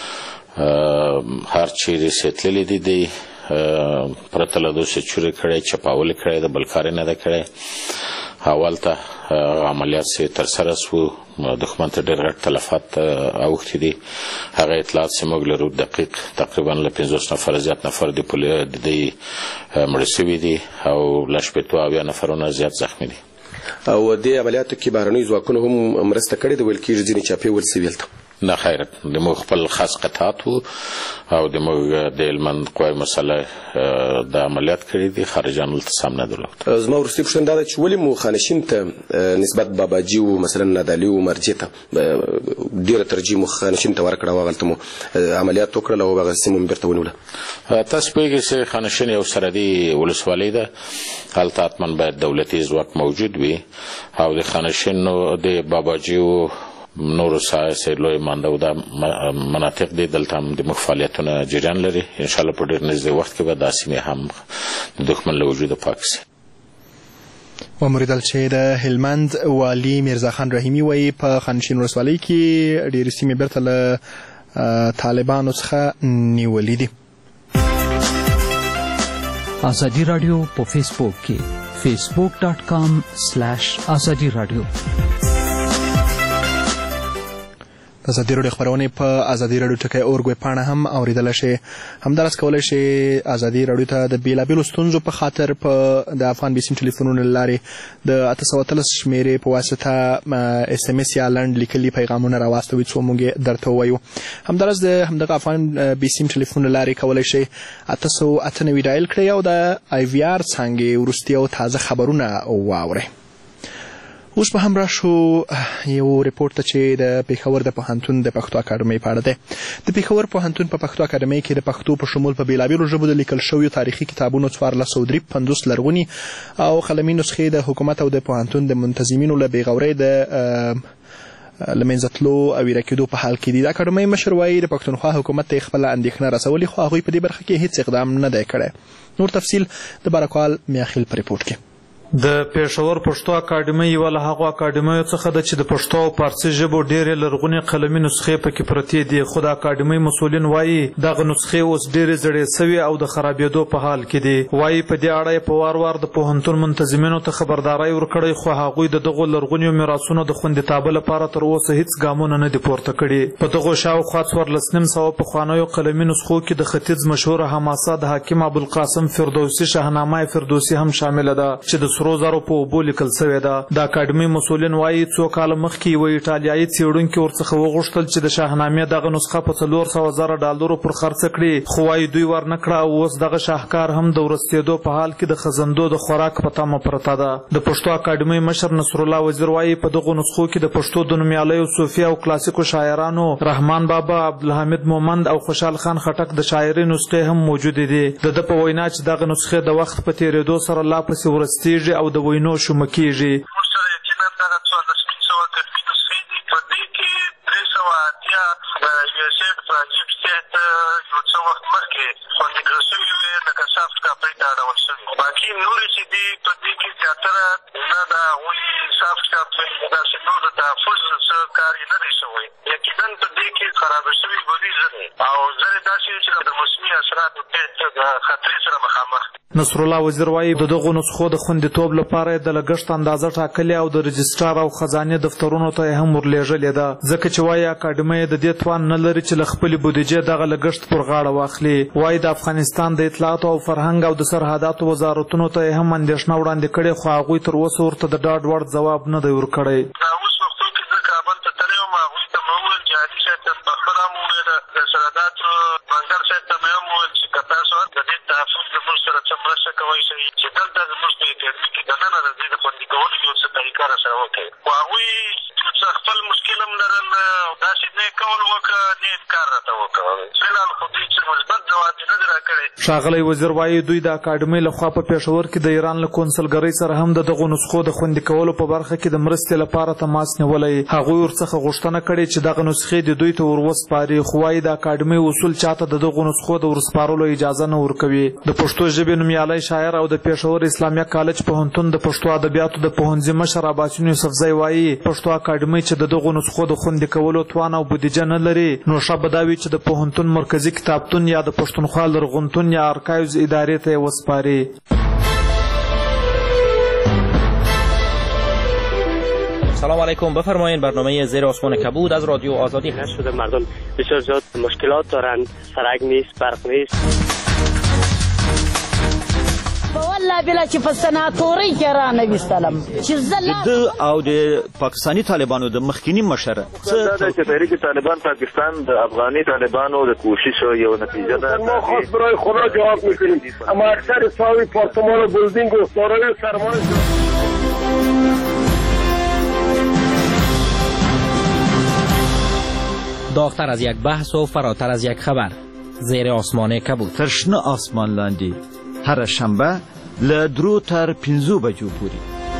هر چیرې چې تللی دی پرته له دوی چې چورې کړی چپاول کړی د بل کار نه ده کړی. اول ته عملیات چې ترسره شو دښمن ته ډېر غټ تلفات اوښتي دي. هغه اطلاعات چې موږ لرو دقیق تقریبا له 50 نفر زیات نفر د دې مړه شوي دي او له 80 نفرونه زیات زخمي دي. او دې عملیاتو کې بهرنیو ځواکونو هم مرسته کړې ده، ویل کېږي ځینې چاپې ول سوي هلته. نه خیر د موږ خپل خاص قطعات او د موږ د هلمند قوای مسلح د عملیات کړي دي خارجان التسام نه درلود. زما وروستۍ پوښتنه دا ده چې ولې مو خانشین ته نسبت باباجي و مثلا نادعلي و مرجې ته ډېره ترجیح مو خانشین ته ورکړه او هغلته مو عملیات وکړل او هغه سیمه مو بېرته ونیوله؟ تاسو پوهېږئ چې خانشین یو سرحدي ولسوالۍ ده، هلته حتما باید دولتي ځواک موجود وي او د خانشین د باباجي و نورو لوی مانده او د مناطق دي دلته هم د مخ فعالیتونه جریان لري. انشاءالله په ډېر نږدې وخت کې به دا سیمې هم د دښمن له وجوده پاک شي. وموریدل چې د هلمند والي میرزا خان رحیمي وایي په خانشین ولسوالۍ کې ډېرې سیمې بیرته له طالبانو څخه نیولې دي. ازادي راډیو په فیسبوک کې facebook.com/azadi radio. د ازادي راډیو خپرونې په ازادي راډیو ټکی اورګ ویبپاڼه هم اوریدلی شئ. همداراز کولی شئ ازادي راډیو ته د بېلابېلو ستونزو په خاطر په د افغان بي سیم ټلیفونونو له لارې د 813 شمېرې په واسطه SMS یا لنډ لیکلي پیغامونه راواستوئ څو موږ یې درته ووایو. همداراز د همدغه افغان بي سیم ټلیفون له لارې کولی شئ 898 ډایل کړئ او د IVR څانګې وروستي او تازه خبرونه واورئ. اوس به هم راشو یو ریپورټ ته چې د پېښور د پوهنتون د پښتو اکاډمۍ په اړه دی. د پېښور پوهنتون په پښتو اکاډمۍ کې د پښتو په شمول په بېلابېلو ژبو د لیکل شویو تاریخي کتابونو 1453 لرغوني او قلمي نسخې د حکومت او د پوهنتون د منتظمینو له بېغورۍ د له منځه تلو او ایره کېدو په حال کې دي. د اکاډمۍ مشر وایي د پښتونخوا حکومت ته یې خپله اندېښنه رسولې خو هغوی په دې برخه کې هېڅ اقدام نه دی کړی. نور تفصیل د بارکوال میاخیل په ریپورټ کې. د پېښور پښتو اکاډمۍ یوه له هغو اکاډمیو څخه ده چې د پښتو او فارسي ژبو ډېرې لرغونې قلمي نسخې پکې پرتې دي، خو د اکاډمۍ مسؤلین وایي دغه نسخې اوس ډېرې زړې سوي او د خرابېدو په حال کې دي. وایي په دې اړه یې په وار وار د پوهنتون منتظمینو ته خبرداری ورکړی خو هغوی د دغو لرغونیو میراثونو د خوندیتابه لپاره تر اوسه هېڅ ګامونه نه دي پورته کړي. په دغو شاوخوا 14,500 پخوانیو قلمي نسخو کې د ختیځ مشهوره حماسه د حکیم ابوالقاسم فردوسي شاهنامه فردوسي هم شامله ده چې د سرو زرو په اوبو لیکل سوې ده. د اکاډمۍ مسؤلین وایي څو کاله مخکې یوه ایټالیایي څېړونکي ورڅخه وغوښتل چې د شاهنامې دغه نسخه په $400,000 پر خرڅه کړي خو وایي دوی ورنکړه او اوس دغه شاهکار هم د ورستېدو په حال کې د خزندو د خوراک په تمه پرته ده. د پښتو اکاډمۍ مشر نصرالله وزیر وایي په دغو نسخو کې د پښتو د نومیالیو صوفي او کلاسیکو شاعرانو رحمان بابا، عبدالحمید مومند او خوشحال خان خټک د شاعري نسخې هم موجودې دي. د ده په وینا چې دغه نسخې د وخت په تېرېدو سره لا پسې ورستېږي او د وینو شومه کېږي. باقي نورې چې دي په دې کې زیاتره نه د هغوی سافټ کاپي داسې نور د تحفظ څه کار یې نه دی شوی. یقینا په دې کې خرابه شوي به وي ځینې او ځینې داسې چې د موسمي اثراتو د خطرې سره مخامخ. نصرالله وزیر وایي د دغو نسخو د خوندیتوب لپاره یې د لګښت اندازه ټاکلې او د رجسټرار او خزانې دفترونو ته یې هم ورلېږلې ده، ځکه چې وایي اکاډمۍ د دې توان نه لري چې له خپلې بودیجې دغه لګښت پر غاړه واخلي. وایي د افغانستان د اطلاعاتو او فرهنګ او د سرحداتو وزارتونو ته یې هم اندېښنه وړاندې کړې خو هغوی تر اوسه ورته د ډاډ وړ ځواب نه دی ورکړی. ښاغلی وزیر وایي دوی د اکاډمۍ لخوا په پېښور کې د ایران له کونسلګرۍ سره هم د دغو نسخو د خوندي کولو په برخه کې د مرستې لپاره تماس نیولی. هغوی ورڅخه غوښتنه کړې چې دغه نسخې د دوی ته وروسپاري خو وایي د اکاډمۍ اصول چاته د دغو نسخو د ورسپارلو اجازه نه ورکوي. د پښتو ژبې نومیالی شاعر او د پېښور اسلامیه کالج پوهنتون د پښتو ادبیاتو د پوهنځي مشر عباسین یوسفزی وایي پښتو اکاډمۍ چې د دغو نسخو د خوندي کولو توان او بودیجه نه لري نو ښه به دا وي چې د پوهنتون مرکزي کتابتون یا د پښتونخوا لرغونتون یا ارکایوز ادارې ته یې وسپاري. سلام علیکم، بفرمایید. برنامه زیر آسمان کبود از رادیو آزادی شده. مردم بسیار زیاد مشکلات دارند، سرک نیست، برق نیست. والله بلا چې په سناتورۍ کې رانه ویستلم چې زه د او د پاکستاني طالبانو د مخکینی مشر دا چې تحریک طالبان پاکستان د افغاني طالبانو د کوشش یو نتیجه ده. ما خواست برای خدا جواب میکنیم اما اکثر ساوی پارتمان و بلدینگ و سارای سرمان داغتر از یک بحث و فراتر از یک خبر زیر آسمان کبود تر شنه آسمان لاندې هر شنبه له 3 تر 5 بجو پورې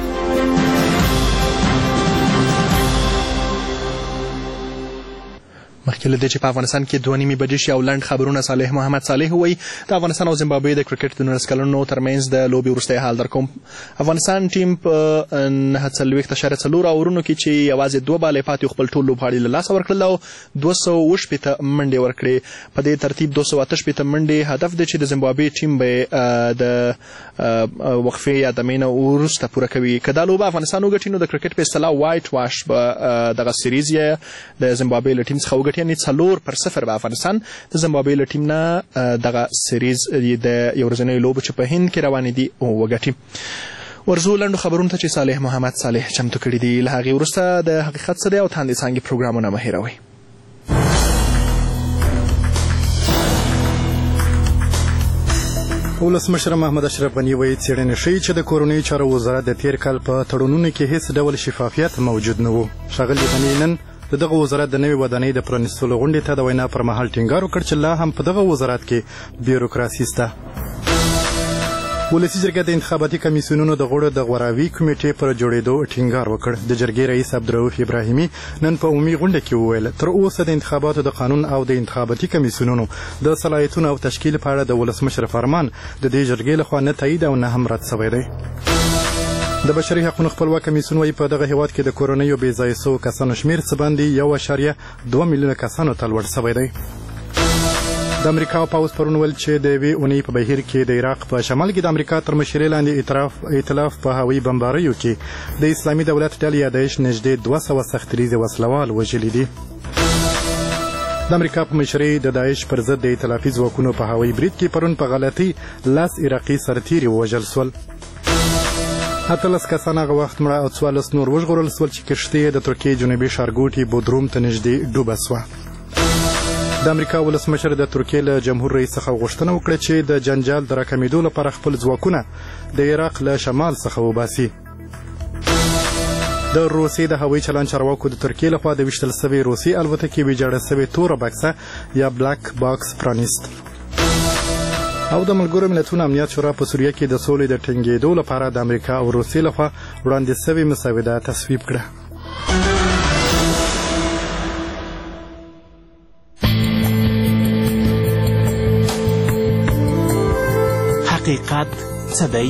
مخکې له دې چې په افغانستان کې 2.5 بجې شي او لنډ خبرونه صالح محمد صالح وایي د افغانستان او زیمبابوې د کرکټ د 19 کلنو ترمنځ د لوبې وروستی حال در کوم. افغانستان ټیم په 49.4 اورونو کې چې یوازې 2 بالې پاتې خپل ټول لوبغاړي له لاسه ورکړل او 280 منډې ورکړې. په دې ترتیب 288 منډې هدف دی چې د زیمبابوې ټیم به د وقفې یا د مینه وروسته پوره کوي. که دا لوبه افغانستان وګټي نو د کرکټ په اصطلاح وایټ واش به دغه سیریز یې د زیمبابوې له ټیم څخه یعنی 4-0 به افغانستان د زیمبابوې له ټیم نه دغه سیریز د یو ورځنیو لوبو چې په هند کې روانې دي وګټي. ورځو لنډو خبرونو ته چې صالح محمد صالح چمتو کړي دي. له هغې وروسته د حقیقت څه دی او تاندې څانګې پروګرامونه مه هېروئ. ولسمشر محمد اشرف غني وایي څېړنې ښیي چې د کورنیو چارو وزارت د تېر کال په تړونونو کې هیڅ ډول شفافیت موجود نه و. ښاغلي غني نن دغه وزارت د نوې ودانۍ د پرانیستلو غونډې ته د وینا پر مهال ټینګار وکړ چې لا هم په دغه وزارت کې بیروکراسي شته. ولسي جرګه د انتخاباتي کمیسیونونو د غړو د غوراوي کمیټې پر جوړېدو ټینګار وکړ. د جرګې رئیس عبدالرؤف ابراهیمي نن په عمومي غونډه کې وویل تر اوسه د انتخاباتو د قانون او د انتخاباتي کمیسیونونو د صلاحیتونو او تشکیل په اړه د ولسمشر فرمان د دې جرګې لخوا نه تایید او نه هم رد شوی دی. د بشري حقوقو خپلواک کمیسیون وايي په دغه هیواد کې د کورنیو بې ځایه شوو کسانو شمېر څه باندې 1.2 میلیونه کسانو ته لوړ شوی دی. د امریکا پوځ پرون ویل چې د یوې اونۍ په بهیر کې د عراق په شمال کې د امریکا تر مشرۍ لاندې ائتلاف په هوایي بمباریو کې د اسلامي دولت ډلې یا داعش نږدې 200 سختریزې وسلوال وژلي دي. د امریکا په مشرۍ د داعش پر ضد د ائتلافي ځواکونو په هوایي برید کې پرون په غلطۍ 10 عراقي سرتیري ووژل شول. 18 کسان هغه وخت مړه او 14 نور وژغورل شول چې کښتۍ د ترکیې جنوبي ښارګوټي بودروم ته نږدې ډوبه شوه. د امریکا ولسمشر د ترکیې له جمهور رئیس څخه غوښتنه وکړه چې د جنجال د راکمېدو لپاره خپل ځواکونه د عراق له شمال څخه وباسي. د روسیې د هوایي چلند چارواکو د ترکیې لخوا د ویشتل شوې روسي الوتکې ویجاړه شوې توره بکسه یا بلاک باکس پرانیست. او د ملګرو ملتونو امنیت شورا په سوریه کې د سولې د ټینګېدو لپاره د امریکا او روسیې لخوا وړاندې شوې مسوده تصویب کړه. حقیقت څه دی؟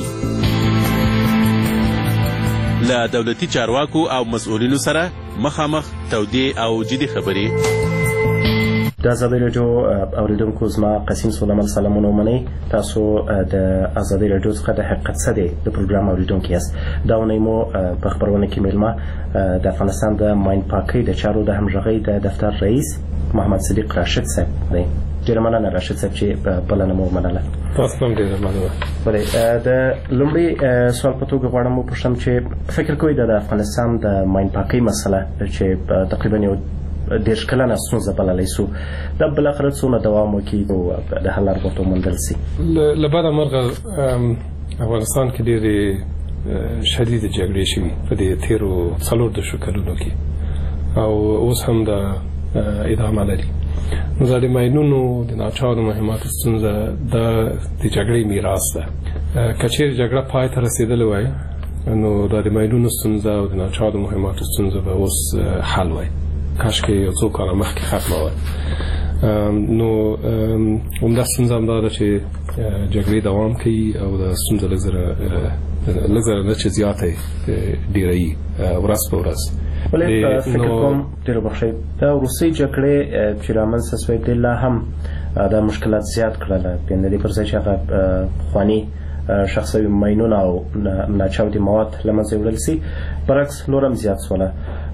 له دولتي چارواکو او مسؤلینو سره مخامخ تودې او جدي خبرې. د ازادۍ راډیو اوریدونکو زما قسیم سلیمان سلامونه ومنئ. تاسو د ازادۍ راډیو څخه د حقیقت څه دی د پروګرام اوریدونکي یاست. دا اونۍ مو په خپرونه کې میلمه د افغانستان د ماین پاکۍ د چارو د همغږۍ د دفتر رئیس محمد صدیق راشد صاحب دی. ډېره مننه راشد صاحب چې بلنه مو ومنله. تاسو هم ډېره مننه. بلې د لومړي سوال په توګه غواړم وپوښتم چې فکر کوئ د افغانستان د ماین پاکۍ مسله چې تقریبا یو 10 کلنه ستونزه بللی سو دا بالاخره څومره دوام وکړي او د حل لار ورته وموندل سي؟ له بده مرغه افغانستان کې ډېرې شدیدې جګړې شوي په دې تېرو 4 کلونو کې او اوس هم د ادامه لري. نو د ماینونو د ناچارو مهماتو ستونزه د جګړې میراث ده. که چیرې جګړه پای ته رسېدلې وای نو د ماینونو ستونزه او د ناچارو مهماتو ستونزه به اوس حل وای. کاشکې یو څو کاله مخکې ختمه وای. نو همدا ستونزه هم دا ده چې جګړې دوام کوي او د ستونزه لږ زره نه چې زیاته ډېروي ورځ په ورځ. ولې فکر کوم ډېره بخښئ د روسۍ جګړې چې رامنځته شوې دې لا هم دا مشکلات زیات کړله. د دې پر ځای چې هغه پخواني شخصي ماینونه او ناچاودي مواد له منځه وړل سي برعکس نور هم زیات شوله.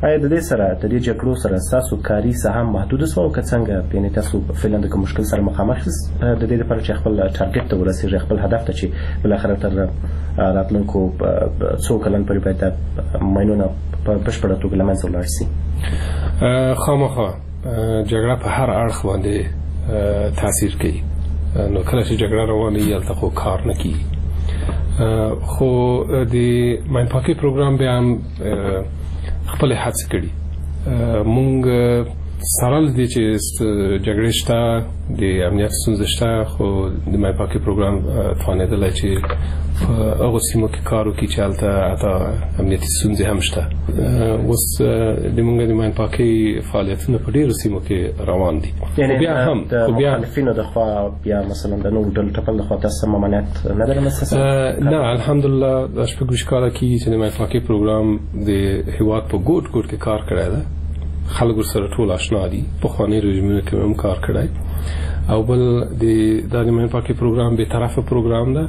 آیا د دې سره د دې جګړو سره ستاسو کاري ساحه محدوده شوه او که څنګه یعنې تاسو فعلا د کوم مشکل سره مخامخ یاست د دې لپاره چې خپل ټارګټ ته ورسېږئ خپل هدف ته چې بالاخره تر راتلونکو څو کلن پورې باید ماینونه په بشپړه توګه له منځه ولاړ شي؟ خامخا جګړه په هر اړخ باندې تاثیر کوي. نو کله چې جګړه روانه وي هلته خو کار نه کېږي. خو د ماین پاکي پروګرام بیا هم خپلې هڅې کړي. مونږ سره له دې چې جګړې شته د امنیت ستونزې شته خو د ماین پاکي پروګرام توانېدلی چې په هغو سیمو کې کار وکړي چې هلته حتی امنیتي ستونزې هم شته. اوس د مونږ د ماین پاکۍ فعالیتونه په ډېرو سیمو کې روان دي. یعنې د مخالفینو د خوا یا مثلا د نورو ډلو ټپل د خوا تاسو ممانعت نه ده رامنځته شوی؟ نه، الحمدلله دا شپږ ویشت کاله کېږي چې د ماین پاکۍ پروګرام د هېواد په ګوټ ګوټ کې کار کړی ده. خلک ورسره ټول اشنا دي. پخواني رژیمونو کې هم کار کړی. او بل دا د ماین پاکۍ پروګرام بې طرفه پروګرام ده.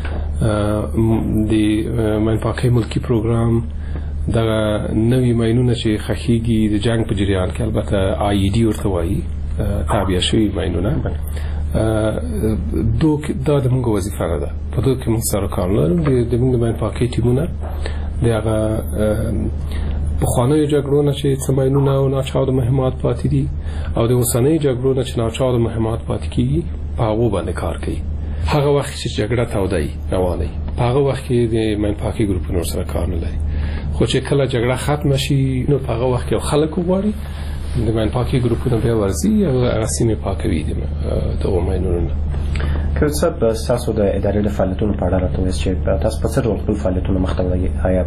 د ماین پاکۍ ملکي پروګرام دغه نوي ماینونه چې ښخېږي د جنګ په جریان کې البته IED ورته وایي تابع شوي ماینونه دا د موږ وظیفه نه ده. په دغه کې موږ سره کار لرو. د موږ د ماین پاکۍ ټیمونه د هغه پخوانیو جګړو نه چې څه ماینونه او ناچاوده مهمات پاتې دي او د اوسنیو جګړو نه چې ناچاوده مهمات پاتې کېږي په هغو باندې کار کوي. هغه وخت چې جګړه توده وي روانه وي په هغه وخت کې د ماین پاکۍ ګروپونو سره کار نه لري. خو چې کله جګړه ختمه شي نو په هغه وخت کې خلک وغواړي د ماین پاکۍ ګروپونه بیا ورځي او هغه سیمې پاکوي دغو ماینونو نه. که صاحب ستاسو د ادارې د فعالیتونو په اړه راته ووایاست چې تاسو په څه ډول خپل فعالیتونه مخته وړئ؟ آیا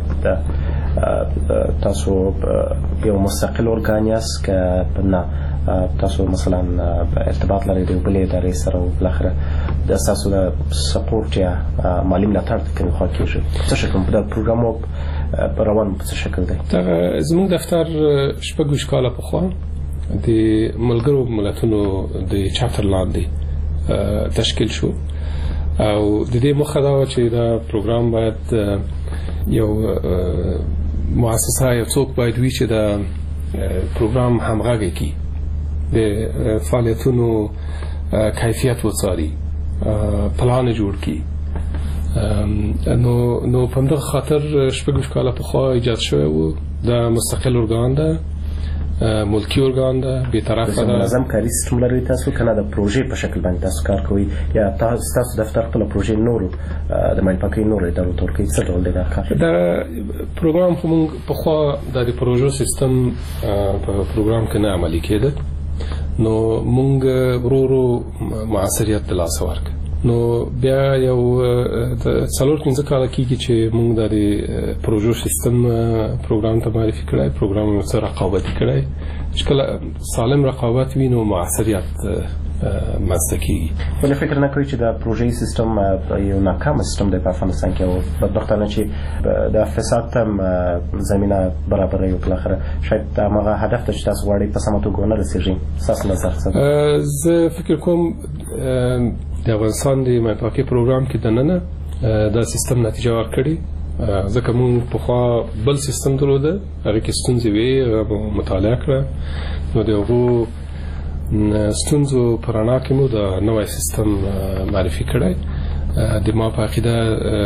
تاسو یو مستقل ارګان یاست که نه تاسو مثلا ارتباط لرئ د یو بلې ادارې سره او بالاخره ستاسو د سپورټ یا مالي ملاتړ د کومې خوا کېږي؟ څه شکل دا پروګرام روان په څه شکل دی؟ زموږ دفتر شپږ ویشت کاله پخوا د ملګرو ملتونو د چارټر لاندې تشکیل شو او د دې موخه دا وه چې دا پروګرام باید یو مؤسسه یا څوک باید وي چې دا پروګرام همغږی کړي، د فعالیتونو کیفیت وڅاري، پلان جوړ کړي. نو په همدغه خاطر شپږ ویشت کاله پخوا ایجاد شوی و. دا مستقل ارګان ده، ملکی ارګان ده، بیطرفه ده. منظم کاري سیستم لرئ تاسو که نه د پروژې په شکل باندې تاسو کار کوئ یا ستاسو دفتر خپله پروژې نورو د ماین پاکۍ نورو ادارو ته ورکوي؟ څه ډول دی دا کار؟ دا پروګرام خو موږ پخوا د پروژو سیستم په پروګرام کې نه عملي کېده. نو موږ ورو ورو معاصریت د لاسه ورکړ. نو بیا یو 4-5 کاله کېږي چې موږ د پروژو سیستم پروګرام ته معرفي کړی. پروګرام یې ورسره رقابتي کړی چې کله سالم رقابت وي نو معاصریت منځته کېږي. ولې فکر نه کوئ چې د پروژې سیستم یو ناکامه سیستم دی په افغانستان کې او بدبختانه چې د فساد ته زمینه برابروي او بالاخره شاید هماغه هدف ته چې تاسو غواړئ په سمه توګه ونه رسېږئ؟ ستاسو نظر څه دی؟ زه فکر کوم د افغانستان د ماین پاکۍ پروګرام کې دننه دا سیستم نتیجه ورکړې. ځکه موږ پخوا بل سیستم درلوده، هغې کې ستونزې وې، هغه مطالعه کړه. نو د هغو ستونزو په رڼا کې مو د نوی سیستم معرفي کړی. د ما په عقیده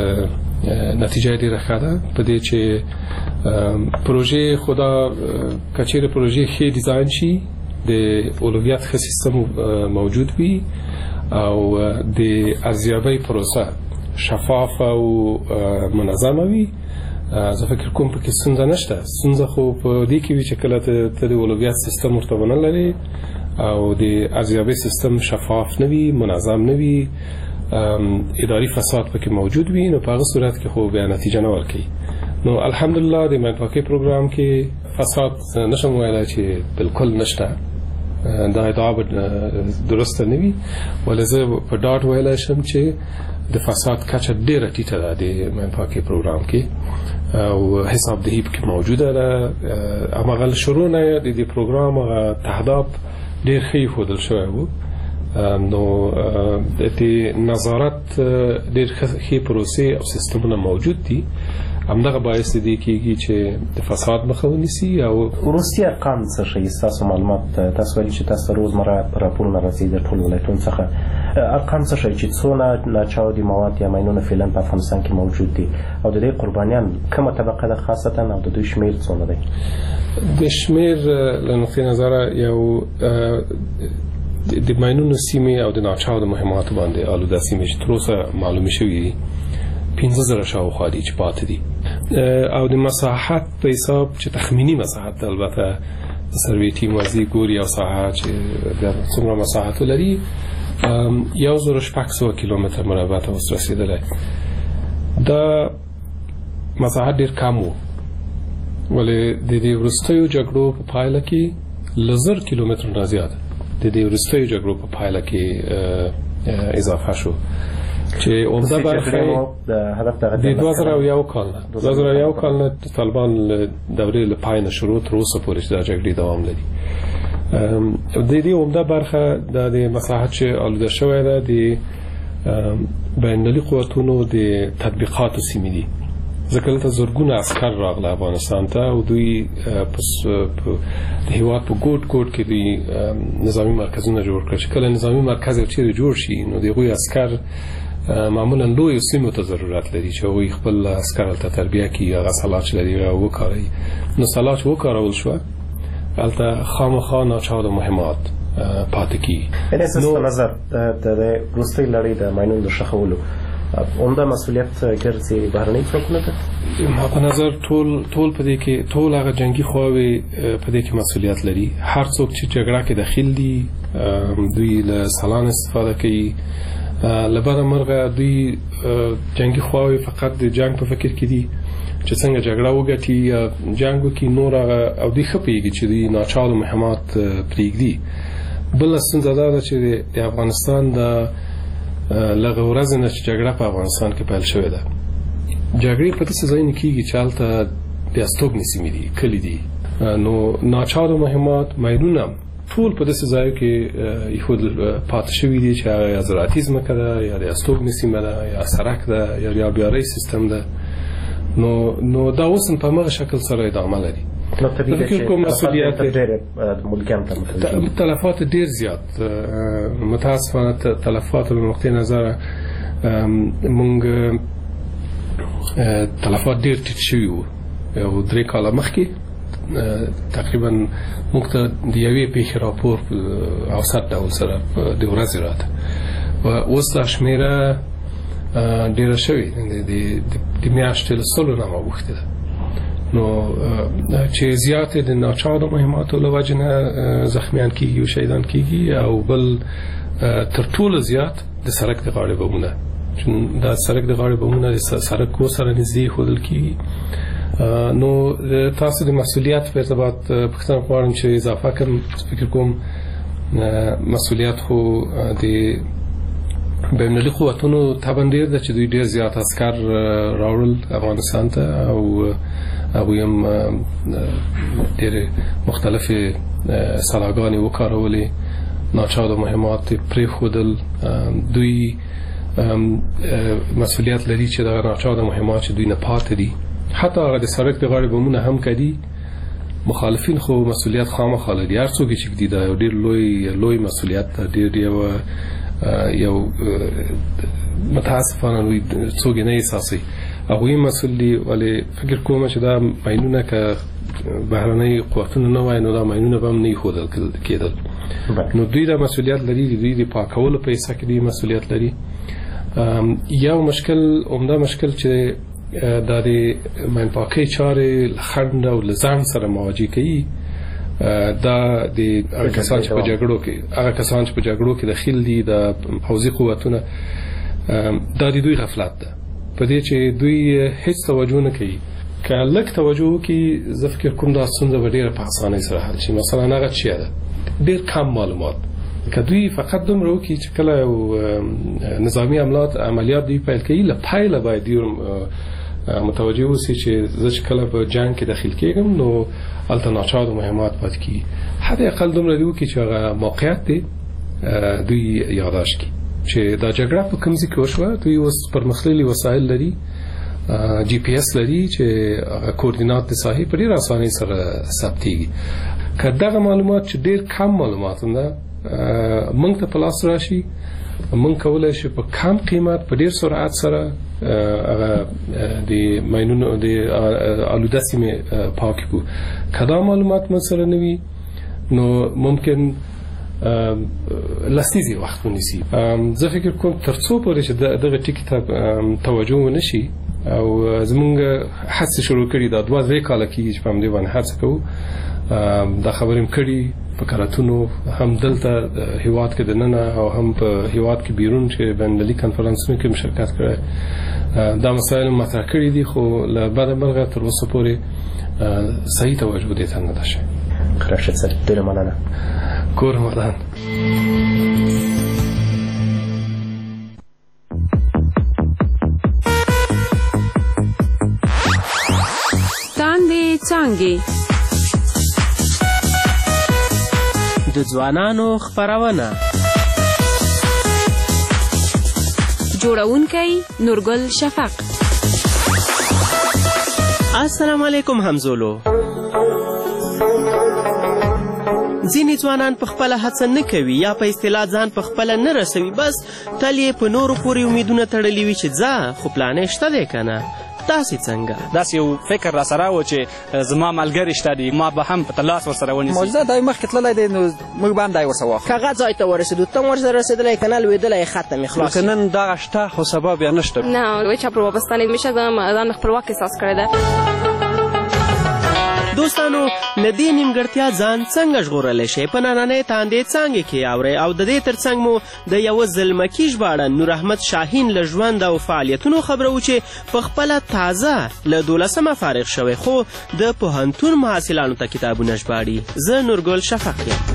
نتیجه یې ډېره ښه ده په دې چې پروژې خو دا که چېرې پروژې ښې ډیزاین شي، د اولویت ښه سیستم موجود وي او د ارزیابۍ پروسه شفاف او منظمه وي، زه فکر کوم پکې ستونزه نشته. ستونزه خو په دې کې وي چې کله ته د اولویت سیستم ورته ونه لرې او د ارزیابۍ سیستم شفاف نه وي، منظم نه وي، اداري فساد پکې موجود وي، نو په هغه صورت کې خو بیا نتیجه نه ورکوي. نو الحمدلله د ماین پاکۍ پروګرام کې فساد نشم ویلی چې بالکل نشته، دا ادعا درسته نه وي، ولې زه په ډاډ ویلی شم چې د فساد کچه ډېره ټیټه ده د ماین پاکۍ پروګرام کې او حسابدهي پکې موجوده ده. هماغه له شروع نه د دې پروګرام هغه تهداب ډېر ښه ایښودل شوی و. نو د نظارت ډېر ښې پروسې او سیستمونه موجود دي همدغه باعث دی کېږي چې د فساد مخه ونیسي. او وروستي ارقام څه ښیي؟ ستاسو معلومات تاسو ویلي چې تاسو روزمره راپورونه راځي د ټولو ولایتونو څخه، ارقام څه ښیي چې څونه ناچاودي مواد یا ماینونه فعلا په افغانستان کې موجود دي او د دې قربانیان کومه طبقه ده خاصتا او د دوی شمیر څونه دی؟ د شمیر له نقطې نظره یو د ماینونو سیمې او د ناچاودو مهماتو باندې آلوده سیمې چې تر اوسه معلومې شوي دي 15,000 شاوخوا دي چې پاتې دي، او د مساحت په حساب چې تخمینی مساحت البته د سروې ټیم وزي ګوري او ساحه چې د څومره مساحت لري 1,600 کیلومتر مربع ته اوس رسیدلی. دا مساحت ډېر کم و، ولې د دې وروستیو جګړو په پایله کې 1,000 کیلومتر نه زیات د دې وروستیو جګړو په پایله کې اضافه شو چې عمده برخه د 2001 کال نه طالبان دورې له پای نه شروع تر اوسه پورې د جګړې دوام لري. د دې عمده برخه د مساحت چې آلوده شوې ده د بین‌المللي قوتونو د تطبیقاتو سیمې دي، ځکه دلته زرګونه عسکر راغله افغانستان ته او دوی د هېواد په ګوټ ګوټ کې دوی نظامي مرکزونه جوړ کړل چې کله نظامي مرکز یو چیرې جوړ شي نو د هغوی عسکر معمولا لویو سیمو ته ضرورت لري چې هغوی خپل عسکر هلته تربیه کړي، هغه سلاح چې لري هغه وکاروي. نو سلاح چې وکارول شوه هلته خامخا ناچاوده مهمات پاتې کېږي. یعنې ستاسو په نظر د وروستۍ لړۍ د ماینونو د ښخولو عمده مسؤلیت ګرځي بهرنۍ ځواکونه ته؟ ما په نظر ټول په دې کې ټول هغه جنگي خواوې په دې کې مسؤلیت لري. هر څوک چې جګړه کې داخل دي دوی له سلان استفاده کوي، له بده مرغه دوی جنگي خواوې فقط د جنگ په فکر کې دي چې څنګه جګړه وګټي یا جنگ وکړي، نور او دوی ښه پوهېږي چې دوی ناچاوده مهمات پرېږدي. بله ستونزه دا ده چې د افغانستان د لغه ورځې نه چې جګړه په افغانستان کې پیل شوې ده، جګړې په داسې ځایونو کېږي چې هلته د استوګنې سیمې دي، کلي دي، نو ناچاوده مهمات ماینونه ټول په داسې ځایو کې ایښودل پاتې شوي دي چې هغه یا زراعتي ځمکه ده یا د استوګنې سیمه ده یا سړک ده یا یابیارۍ سیستم ده. نو دا اوس په همغه شکل سره ادامه لري. فکر کوم مسؤلیت تلفات ډېر زیات متاسفانه تلفات له نقطې نظره موږ تلفات ډېر ټیټ شوي وو. یو 3 کاله مخکې تقریبا موږ ته د یوې پیښې راپور اوسط ډول سره د ورځې راته و اوس دا شمېره ډېره شوې د میاشتې له 100 نه اوښتې ده. نو چې زیاتې د ناچاوده مهماتو له وجې نه زخمیان کېږي او شهیدان کېږي، او بل تر ټولو زیات د سړک د غاړې بمونه، دا سړک د غاړې بمونه د سړکو سره نږدې ایښودل کېږي. نو تاسو د مسؤلیت په ارتباط پوښتنه غواړم چې اضافه کړم. فکر کوم مسؤلیت خو د بین‌المللي قوتونو طبعا ډېر ده چې دوی ډېر زیات عسکر راوړل افغانستان ته او هغوی هم ډېرې مختلفې سلاحګانې وکارولې، ناچاوده مهمات پرېښودل. دوی مسؤلیت لري چې دغه ناچاوده مهمات چې دوی نه پاتې دي، حتی هغه د سړک د غاړې بمونه هم کدي، مخالفین خو مسؤلیت خامخا لري. هر څوک چې کدي دا ډېر لوی مسؤلیت ده، ډېر یو متاسفانه لوی څوک نه احساسوي، هغوی مسؤل دي. ولې فکر کوم چې دا ماینونه که بهرنۍ قوتونه نه وای نو دا ماینونه به هم نه ایښودل کېدل. نو دوی دا مسؤلیت لري، دوی د پاکولو په حصه کې دوی مسؤلیت لري. یو مشکل عمده مشکل چې دا د ماین پاکۍ چارې خنډ او له ځان سره مواجه کوي، دا د هغه کسان چې په جګړو کې داخل دي، د پوځي قوتونه، دا د دوی غفلت ده په دې چې دوی هیڅ توجه نه کوي. که لږ توجه وکړي زه فکر کوم دا ستونزه به ډېره په اسانۍ سره حل شي. مثلا هغه چیه ده ډېر کم معلومات، که دوی فقط دومره وکړي چې کله نظامي عملیات دوی پیل کوي له پیله باید دوی متوجه اوسي چې زه چې کله په جنګ کې داخل کېږم نو هلته ناچاوده مهمات پاتې کېږي. حتی اقل دومره دې وکړي چې هغه موقعیت دی دوی یادداشت کړي چې دا جګړه په کوم ځای کې وشوه. دوی اوس پرمختللي وسایل لري جی پی اس لري چې کوردینات د ساحې په ډېر اسانۍ سره ثبتېږي. که دغه معلومات چې ډېر کم معلومات ده موږ ته په لاس راشي، موږ کولی شو په کم قیمت په ډېر سرعت سره هغه د ماینونو د آلوده سیمې پاک کړو. که دا معلومات موږ سره نه وي نو ممکن لسیزی وخت ونیسي. زه فکر کوم تر څو پورې چې دغه ټکي ته توجه ونه شي او زمونږ هڅې شروع کړي دا 2 کاله کېږي چې په همدې باندې هڅه کوو. دا خبرې م کړي په کاراتونو هم دلته هیواد کې دننه او هم په هیواد کې بیرون چې بین‌المللي کنفرانسونو کې مشرکت کړی. دا مسایل مطرح کړي دي خو له بده مرغه تر اوسه پورې صحیح توجه دې ته نه ده شوې. راشد صاحب ډېره مننه. کور مردان. تاندې څانګې د ځوانانو خپرونه. جوړونکی نورګل شفق. السلام علیکم همزولو. ځینې ځوانان په خپله هڅه نه کوي یا په اصطلاح ځان په خپله نه رسوي، بس تل یې په نورو پورې امیدونه تړلي وي چې ځه خو پلانې شته دی که نه. داسې څنګه؟ داسې یو فکر را سره و چې زما ملګري شته دي، ما به هم په تلاس ورسره ونیسي. معجزه دی مخکې تللی دی نو موږ به هم دی ورسره واخلو. که هغه ځای ته ورسېدو ته هم ورسره رسېدلی که نه لوېدلی ختم یې خلاص. که نن دغه شته خو سبا بیا نشته. نه چاپر وابستنی میشه ځان خپلواک احساس کړی ده. دوستانو له دې نیمګړتیا ځان څنګه ژغورلی شئ په نننۍ تاندې څانګې کې اورئ او د دې تر څنګ مو د یوه زلمکي ژباړن نور احمد شاهین له ژوند او فعالیتونو خبرو چې په خپله تازه له 12مه فارغ شوی خو د پوهنتون محصلانو ته کتابونه ژباړي. زه نورګل شفق یم.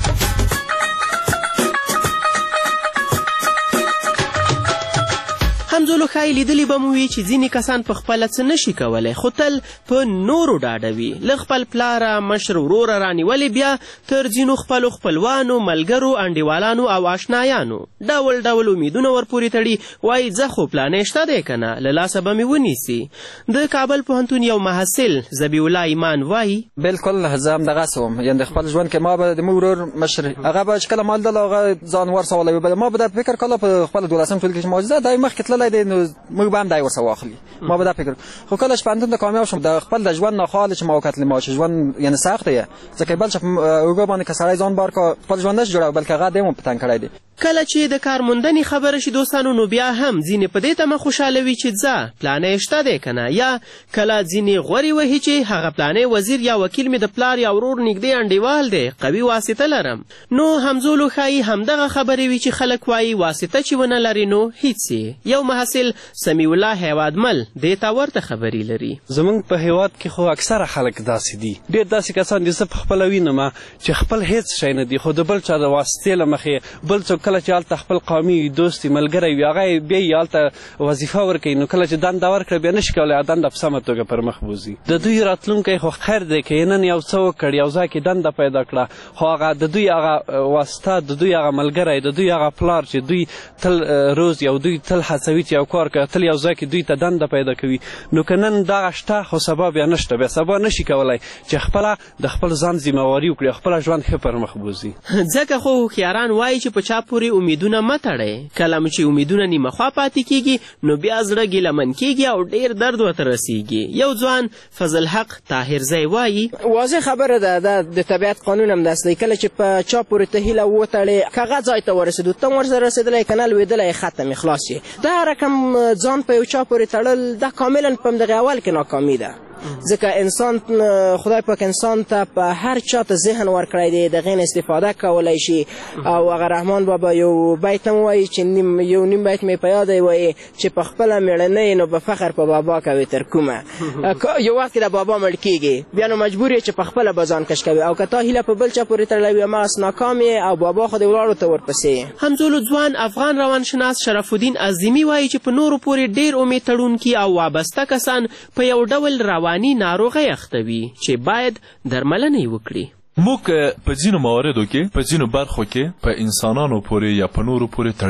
همزولو ښایي لیدلي به مو وي چې ځینې کسان په خپله څه نشي کولی خو تل په نورو ډاډوي. له خپل پلاره مشر وروره رانیولې بیا تر ځینو خپلو خپلوانو ملګرو انډیوالانو او آشنایانو ډول ډول امیدونه ورپورې تړي. وایي ځه خو پلانې شته دی که نه له لاسه به مې ونیسي. د کابل پوهنتون یو محصل ذبیح الله ایمان وایي بلکل زه هم دغسې وم. یعنې خپل ژوند کې ما به د مو ورور مشر هغه به چې کله ما لیدل هغه ځان ورسولی ما به دا فکر کله په خپله 12م ټولګي کې چې معجزه دی مخکې تللی دی نو موږ به هم دی ورسره واخلي. ما به دا فکر خو کله چې پوهنتون ته کامیاب شوم د خپل د ژوند ناخواله چې ما وکتلې ما چې ژوند یعنې سخت دی ځکه بل چې اوږه باندې که سړی ځان بار کړه خپل ژوند نشي جوړولی بلکې هغه دی مو په تنګ کړی دی. کله چې د کارموندنې خبره شي دوستانو نو بیا هم ځینې په دې تمه خوشحاله وي چې ځه پلانې شته دی که نه، یا کله ځینې غورې وهي چې هغه پلانې وزیر یا وکیل مې د پلار یا ورور نږدې انډیوال دی قوي واسطه لرم. نو همزولو ښایي همدغه خبرې وي چې خلک وایي واسطه چې ونه لري نو هیڅ یې. یو محصل سمیع الله هیوادمل دې ته ورته خبرې لري. زموږ په هیواد کې خو اکثره خلک داسې دي، ډېر داسې کسان دي زه په خپله وینم چې خپل هیڅ شی نه دي خو د بل چا د واسطې له مخې بل څوک کله چې هلته خپل قومي دوست ملګری وي هغه بیا یې هلته وظیفه ورکوي نو کله چې دنده ورکړه بیا نشي کولی دنده په سمه توګه پر مخ بوځي. د دوی راتلونکی خو خیر دی که نن یو څه وکړ یو ځای کې دنده پیدا کړه خو هغه د دوی هغه واسطه د دوی هغه ملګری د دوی هغه پلار چې دوی تل روز یو دوی تل هڅوي چې یو کار کوي تل یو ځای کې دوی ته دنده پیدا کوي نو که نن دغه شته خو سبا بیا نشته بیا سبا نشي کولی چې خپله د خپل ځان ذمهواري وکړي خپله ژوند ښه پر مخ بوځي. ځکه خو هوښیاران وایي چې په چا پورې امیدونه مه تړئ. کله چې امیدونه نیمه خوا پاتې کېږي نو بیا زړه ګیلمن کېږي او ډېر درد ورته رسېږي. یو ځوان فضل حق طاهرزی وایي واضح خبره ده د طبیعت قانون هم داسې دی کله چې په چا پورې ته هیله وتړې که هغه ځای ته ورسېدو ته هم ورسره رسېدلی که نه لوېدلی ختم یې خلاص یې. دا رقم ځان په یو چا پورې تړل دا کاملا په همدغې اول کې ناکامي ده ځکه انسان خدای پاک انسان ته په هر چا ته ذهن ورکړی دی د هغې نه استفاده کولی شي او هغه رحمان بابا یو بیت هم وایي چې یو نیم بیت مې په یاد دی وایي چې په خپله مېړنۍ نو به فخر په بابا کوي تر کومه یو وخت کې د بابا مړ کېږي بیا نو مجبور یې چې په خپله به ځان کش کوي او که تا هیله په بل چا پورې تړلی وي هماغسې ناکام یې او بابا خو دې ولاړو ته ورپسې. همزولو ځوان افغان روانشناس شرف الدین عظیمي وایي چې په نورو پورې ډېر امید تړونکي او وابسته کسان په یو ډول رواني ناروغۍ اخته وي چې باید درملنه یې وکړي. موږ په ځینو مواردو کې په ځینو برخو کې په انسانانو پورې یا په نورو پورې تړلي یو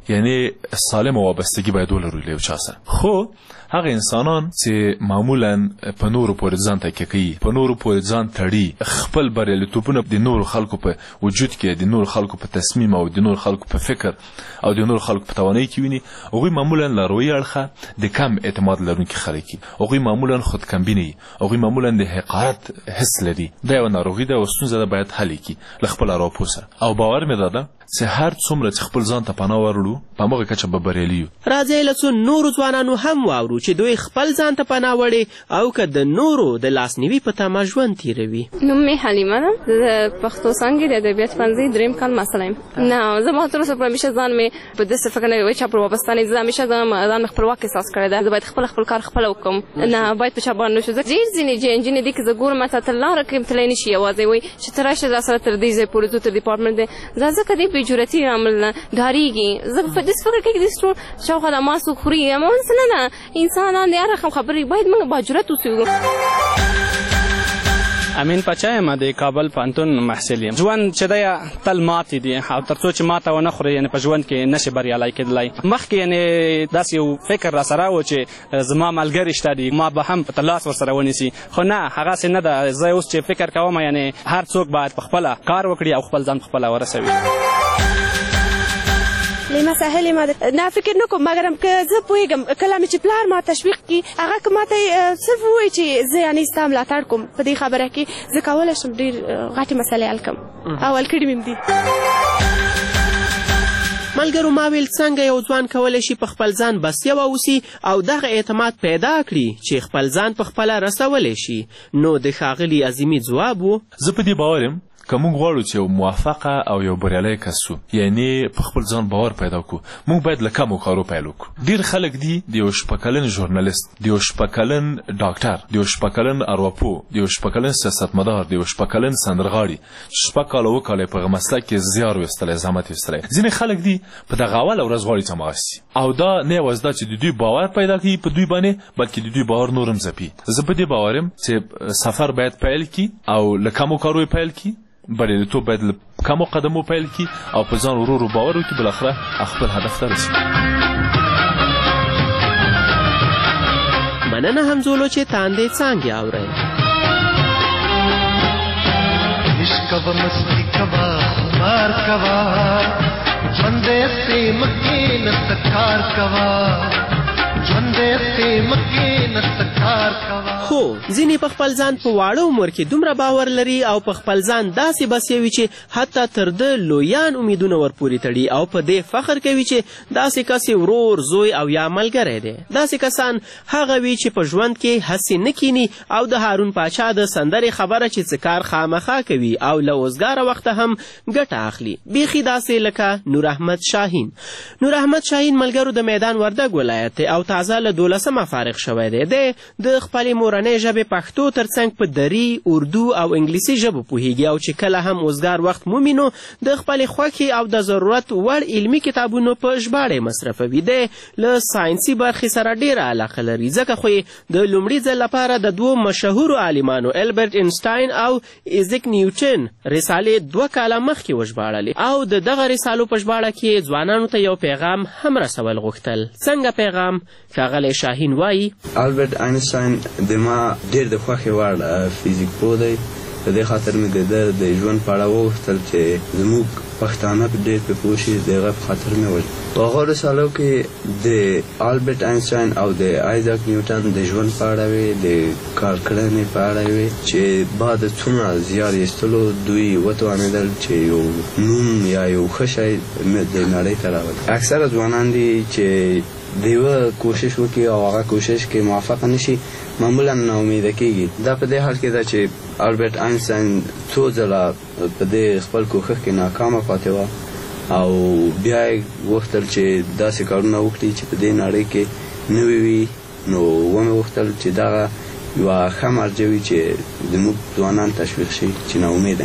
یعنی سالم وابستگی باید ولرو له یو چا سره. خو هغه انسانان چې معمولا په نورو پورې ځان تکیه کوي، په نورو پورې ځان تړي، خپل بریالیتوبونه د نورو خلکو په وجود کې، د نورو خلکو په تصمیم او د نورو خلکو په فکر او د نورو خلکو په توانایي کې ویني، هغوی معمولا له رویې اړخه د کم اعتماد لرونکي خلک دي، هغوی معمولا خودکمبینه، هغوی معمولا د حقارت حس لري. دا یو ناروغي ده او ستونزه ده، باید حل کړي له خپل راپور سره. او باور مې داده چې هر څومره چې خپل ځان ته پناه ورړو په همغه کچه به بریالي یو. راځئ له څو نورو ځوانانو هم واورو چې دوی خپل ځان ته پناه وړي او که د نورو د لاسنیوي په تمه ژوند تېروي. نوم مې حلیمه ده، د پښتو څانګې د ادبیات پوهنځي دریم کال محصله یم. نه زما تر اوسه همیشه ځان مې په داسې فکر نه وی چې پر وابستانې زه همیشه ځان خپلواک احساس کړی ده. زه باید خپل کار خپله وکړم، نه باید په چا باندې نه شو. ډېر ځینې نجونې دي که زه ګورم مثلا تر لاره کې تللی نه شي یوازې وایي چې ته راشه زه سره تر دې ځای پورې ځو، تر ډیپارټمنټ دی. ځکه دې بې جرأتي عمل نه ډارېږي. زه په داسې فکر کوي داسې ټول شاوخوا دا ماس وخوري، اما څه نه ده، انسانان د هر رقم خبرې باید موږ باجرأت اوسو. امین پچا یم، د کابل پوهنتون محصل یم. ژوند چې دی تل ماتې دي او تر څو چې ماته ونه خوري یعنې په ژوند کې نشي بریالی کېدلی. مخکې یعنې داسې یو فکر را سره و چې زما ملګري شته دي، ما به هم په لاس ورسره ونیسي، خو نه هغسې نه ده. زه اوس چې فکر کوم یعنې هر څوک باید په خپله کار وکړي او خپل ځان په خپله ورسوي. لیما ساحل ما نه فکر نه کوم، مګر که زه پوهېږم کله مې چې پلار ما تشویق کړي هغه که ماته صرف ووایي چې زه یعنې ستا ملاتړ کوم په دې خبره کې، زه کولی شم ډېر غټې مسلې حل کړم او حل کړي مې دي. ملګرو ما ویل څنګه یو ځوان کولی شي په خپل ځان بسیه واوسي او دغه اعتماد پیدا کړي چې خپل ځان په خپله رسولی شي. نو د ښاغلي عظیمي ځواب و زه په دې باور یم که موږ غواړو چې یو موفقه او یو بریالی کس شو، یعنی په خپل ځان باور پیدا کړو، موږ باید له کمو کارو پیل وکړو. ډېر خلک دي د یو شپږ کلن ژورنالیست، د یو شپږ کلن ډاکټر، د یو شپږ کلن ارواپوه، د یو شپږ کلن سیاستمدار، د یو شپږ کلن سندرغاړي چې شپږ کاله اووه کاله یې په هغه مسلک کې زیار ویستلی، زحمت ویستلی. ځینې خلک دي په دغه اوله ورځ غواړي چې همغه شي، او دا نه یوازې دا چې د دوی باور پیدا کوي په دوی باندې، بلکې د دوی باور نور هم ځپي. زه په دې باور یم چې سفر باید پیل کړي او له کمو کارو یې پیل کړي، بریالیتوب باید له کمو قدمو پیل کړي او په ځان ورو ورو باور وکړي، بالاخره خپل هدف ته رسي. مننه همزولو چې تاندې څانګې اورئ. عشق کوه مستی کوه خمار کوه ژوندی سې مخکې نسته کار کوه ژوندی سې مخکې نسته کار کوه. خو ځینې په خپل ځان په واړه عمر کې دومره باور لري او په خپل ځان داسې بسیه وي چې حتی تر ده لویان امیدونه ورپورې تړي او په دې فخر کوي چې داسې کس یې ورور، زوی او یا ملګری دی. داسې کسان هغه وي چې په ژوند کې هسې نه کیني او د هارون پاچا د سندرې خبره چې څه کار خامخا کوي او له اوزګاره وخته هم ګټه اخلي. بیخي داسې لکه نور احمد شاهین. نور احمد شاهین ملګرو د میدان وردګ ولایت دی او تازه له 12مه فارغ شوی دی. دی د خپلې مورنۍ ژبې پښتو ترڅنګ په دري، اردو او انګلیسي ژبو پوهیږي او چې کله هم اوزګار وخت مومي نو د خپلې خوښې او د ضرورت وړ علمي کتابونو په ژباړې مصرفوي. دی له ساینسي برخې سره ډېره علاقه لري، ځکه خو یې د لومړي ځل لپاره د دوو مشهورو عالمانو البرټ انسټاین او ایزیک نیوټن رسالې 2 کاله مخکې وژباړلې او د دغه رسالو په ژباړه کې ځوانانو ته یو پیغام هم رسول غوښتل. څنګه پیغام؟ ښاغلی شاهین وایي البرټ آینسټاین د ما ډېر د خوښې وړ فیزیک پوه دی، په دې خاطر مې د ده د ژوند په اړه وغوښتل چې زموږ پښتانه ډېر پرې پوه شي، د هغه په خاطر مې وژل. په هغو رسالو کې د البرټ آینسټاین او د آیزاک نیوټن د ژوند په اړه وې، د کار کړنې په اړه وې چې بعد څومره زیار ایستلو دوی وتوانېدل چې یو نوم یا یو ښه شی د نړۍ ته راولي. اکثره ځوانان دي چې د یوه کوشش وکړي او هغه کوشش کې موفقه نشي، معمولا ناامیده کېږي. دا په دې حال کې ده چې البرټ آینسټاین څو ځله په دې خپل کوښښ کې ناکامه پاتې وه او بیا یې غوښتل چې داسې کارونه وکړي چې په دې نړۍ کې نوي وي. نو ومې غوښتل چې دغه یوه ښه مرجع وي چې زموږ ځوانان تشویق شي چې ناامیده نشي.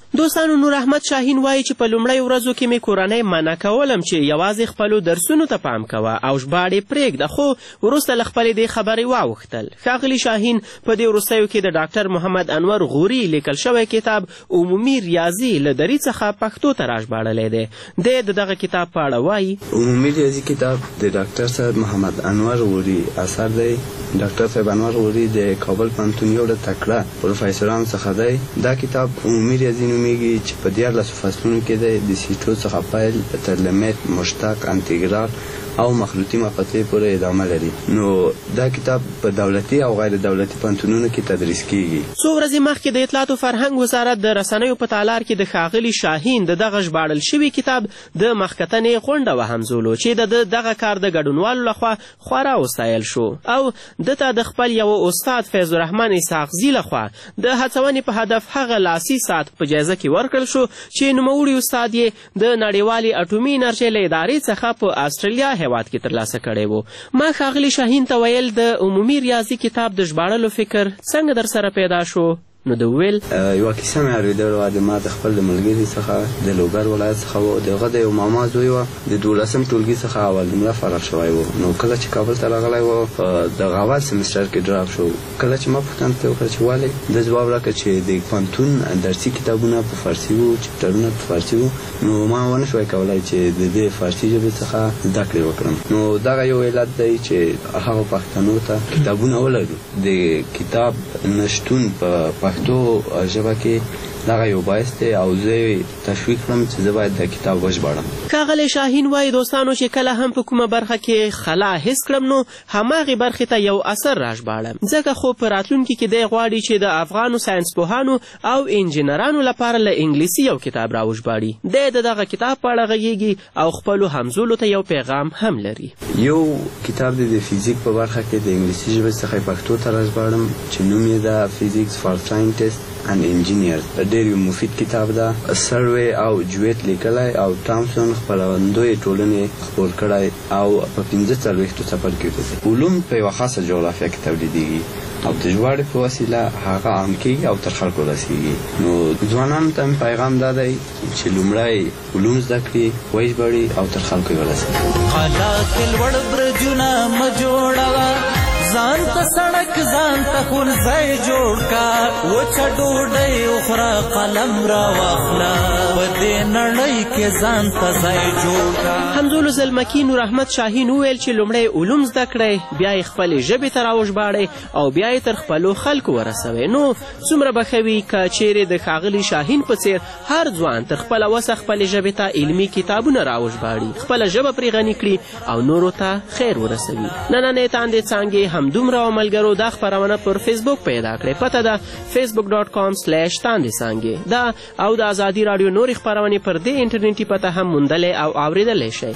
دوستانو نور احمد شاهین وایي چې په لومړۍ ورځو کې مې کورنۍ منع کولم چې یوازې خپلو درسونو ته پام کوه او ژباړې پرېږده، خو وروسته له خپلې دې خبرې واوښتل. ښاغلي شاهین په دې وروستیو کې د ډاکټر محمد انور غوري لیکل شوی کتاب عمومي ریاضي له دري څخه پښتو ته راژباړلی دی. دی د دغه کتاب په اړه وایي: عمومي ریاضي کتاب د ډاکټر صاحب محمد انور غوري اثر دی. ډاکټر صاحب انور غوري د کابل پوهنتون یو ډېر تکړه پروفیسورانو څخه دی. دا کتاب عمومي ریاضي نومیږي چې په 14 فصلونو کې دی، د سیټو څخه پیل تر لیمیت، مشتق، انټیګرال او مخلوطي مقطعې پورې ادامه لري. نو دا کتاب په دولتي او غیر دولتي پوهنتونونو کې تدریس کیږي. څو ورځې مخکې د اطلاعات و فرهنګ وزارت د رسنیو په تالار کې د ښاغلي شاهین د دغه ژباړل شوي کتاب د مخکتنې غونډه وهمزولو چې د دغه کار د ګډونوالو لخوا خورا وستایل شو او دته د خپل یو استاد فیض الرحمن اسحاقزي لخوا د هڅونې په هدف هغه لاسي ساعت په جایزه کې ورکړل شو چې نوموړي استاد یې د نړیوالې اټومي انرژۍ له ادارې څخه په استرالیا هیواد کې ترلاسه کړی و. ما ښاغلي شاهین ته ویل د عمومي ریاضي کتاب د ژباړلو فکر څنګه در سره پیدا شو؟ نو د ویل یوه کیسه مې اورېدلې وه د ما د خپل د ملګري څخه د لوګر ولایت څخه و. د هغه د یو ماما زوی وه، د 12 ټولګي څخه اول نمره فارغ شوی و. نو کله چې کابل ته راغلی و په دغه اول سمستر کې ډراپ شو. کله چې ما پوښتنه ترې وکړه چې ولې، ده ځواب راکړه چې د پوهنتون درسي کتابونه په فارسي وو، چپټرونه په فارسي وو. نو ما ونه شوی کولی چې د دې فارسي ژبې څخه زده کړې وکړم. نو دغه یو علت دی چې هغه پښتنو ته کتابونه ولرو. د کتاب نشتون په پښتو ژبه کې دغه یو باعث دی او زه تشویق کړم چې زه باید د کتاب وژباړم. ښاغلی شاهین وایي دوستانو چې کله هم په کومه برخه کې خلا حس کړم نو هماغې برخې ته یو اثر راژباړم، ځکه خو په راتلونکي کې دی غواړي چې د افغانو ساینسپوهانو او انجینرانو لپاره له انګلیسي یو کتاب راوژباړي. دی د دغه کتاب په اړه غږیږي او خپلو همزولو ته یو پیغام هم لري. یو کتاب دی د فیزیک په برخه کې د انګلیسي ژبې څخه پښتو ته راژباړم چې نوم یې ده فیزیکس فار ساینټسټ and engineers. ډېر یو مفید کتاب ده. سروې او جویت لیکلی او تامسون خپرندوی ټولنې خپور کړی او په 45 څپرکیو کې علوم په یوه خاصه جغرافیه کې تولیدېږي او د ژباړې په وسیله هغه عام کېږي او تر خلکو رسېږي. نو ځوانانو ته مې پیغام دا دی چې لومړی علوم زده کړي، وژباړي او تر خلکو یې ورسوي. قلا کې لوړ برجونه مه جوړوه، ځان ته سړک ځان ته ښوونځی جوړ کا، وچه ډوډۍ وخوره قلم راواخله، په دې نړۍ کې ځان ته ځای جوړ کا. همزولو زلمکي نور احمد شاهین وویل چې لومړی علوم زده کړئ، بیا یې خپلې ژبې ته راوژباړئ او بیا یې تر خپلو خلکو ورسوئ. نو څومره به ښه وي که چیرې د ښاغلي شاهین په څېر هر ځوان تر خپله وسه خپلې ژبې ته علمي کتابونه راوژباړي، خپله ژبه پرې غني کړي او نورو ته خیر ورسوي. نننۍ تاندې څانګې همدومره او ملګرو دا خپرونه پر فیسبوک پیدا کړئ. پته ده facebook.com/تاندې څانګې. دا او د ازادي راډیو نورې خپرونې پر دې انټرنیټي پته هم موندلی او اورېدلی شئ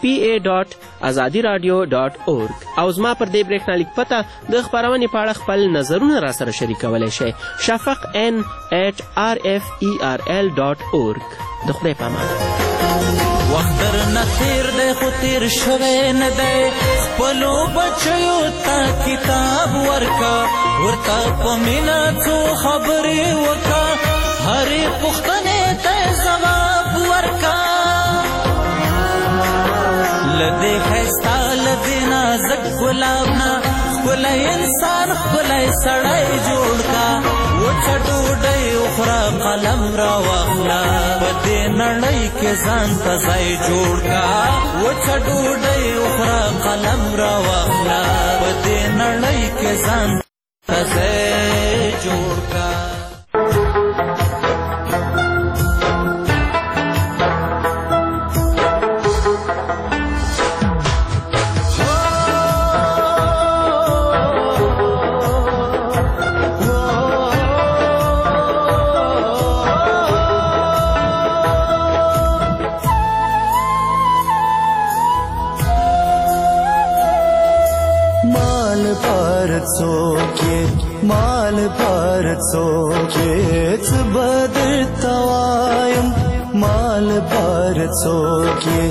pa.azadiradio.org. او زما پر دې برېښنالیک پته د خپرونې په اړه خپل نظرونه راسره شریکولی شئ shafaqn@rferl.org. د خدای په امان. وخت درنه تېر دی خو تېر شوی نه دی، خپلو بچیو ته کتاب ورکه، ورته په مینه څو خبرې وکړه، هرې پوښتنې ته ځواب ورکه. له دې ښایسته له دې نازک ګلاب نه ښکلی انسان ښکلی سړی جوړ کا، وچه ډوډۍ وخوره قلم راواخله، په دې نړۍ کې ځان ته ځای جوړ کا، وچه ډوډۍ وخوره قلم راواخله، په دې نړۍ کې ځان ته ځای جوړ کا. مال پر څوکې څه بدر توایم، مال پر څوکې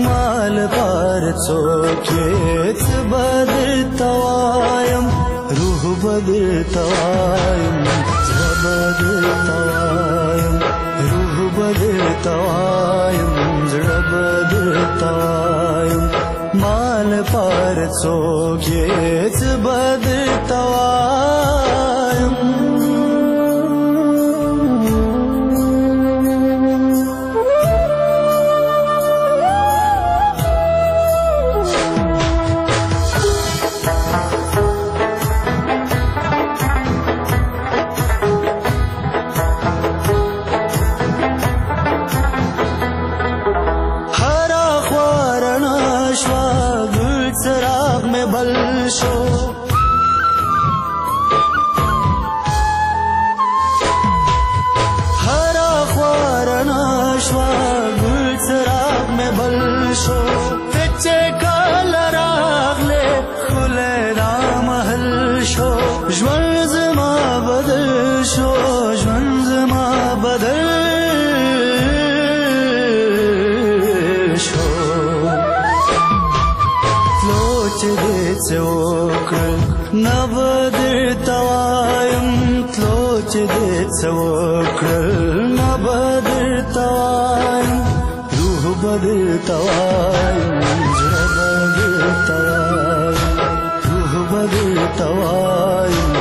څه بدر توایم، روح بدر توایم، زړه بدر توایم، څوک یې څه به درته وایم روح بدر توایم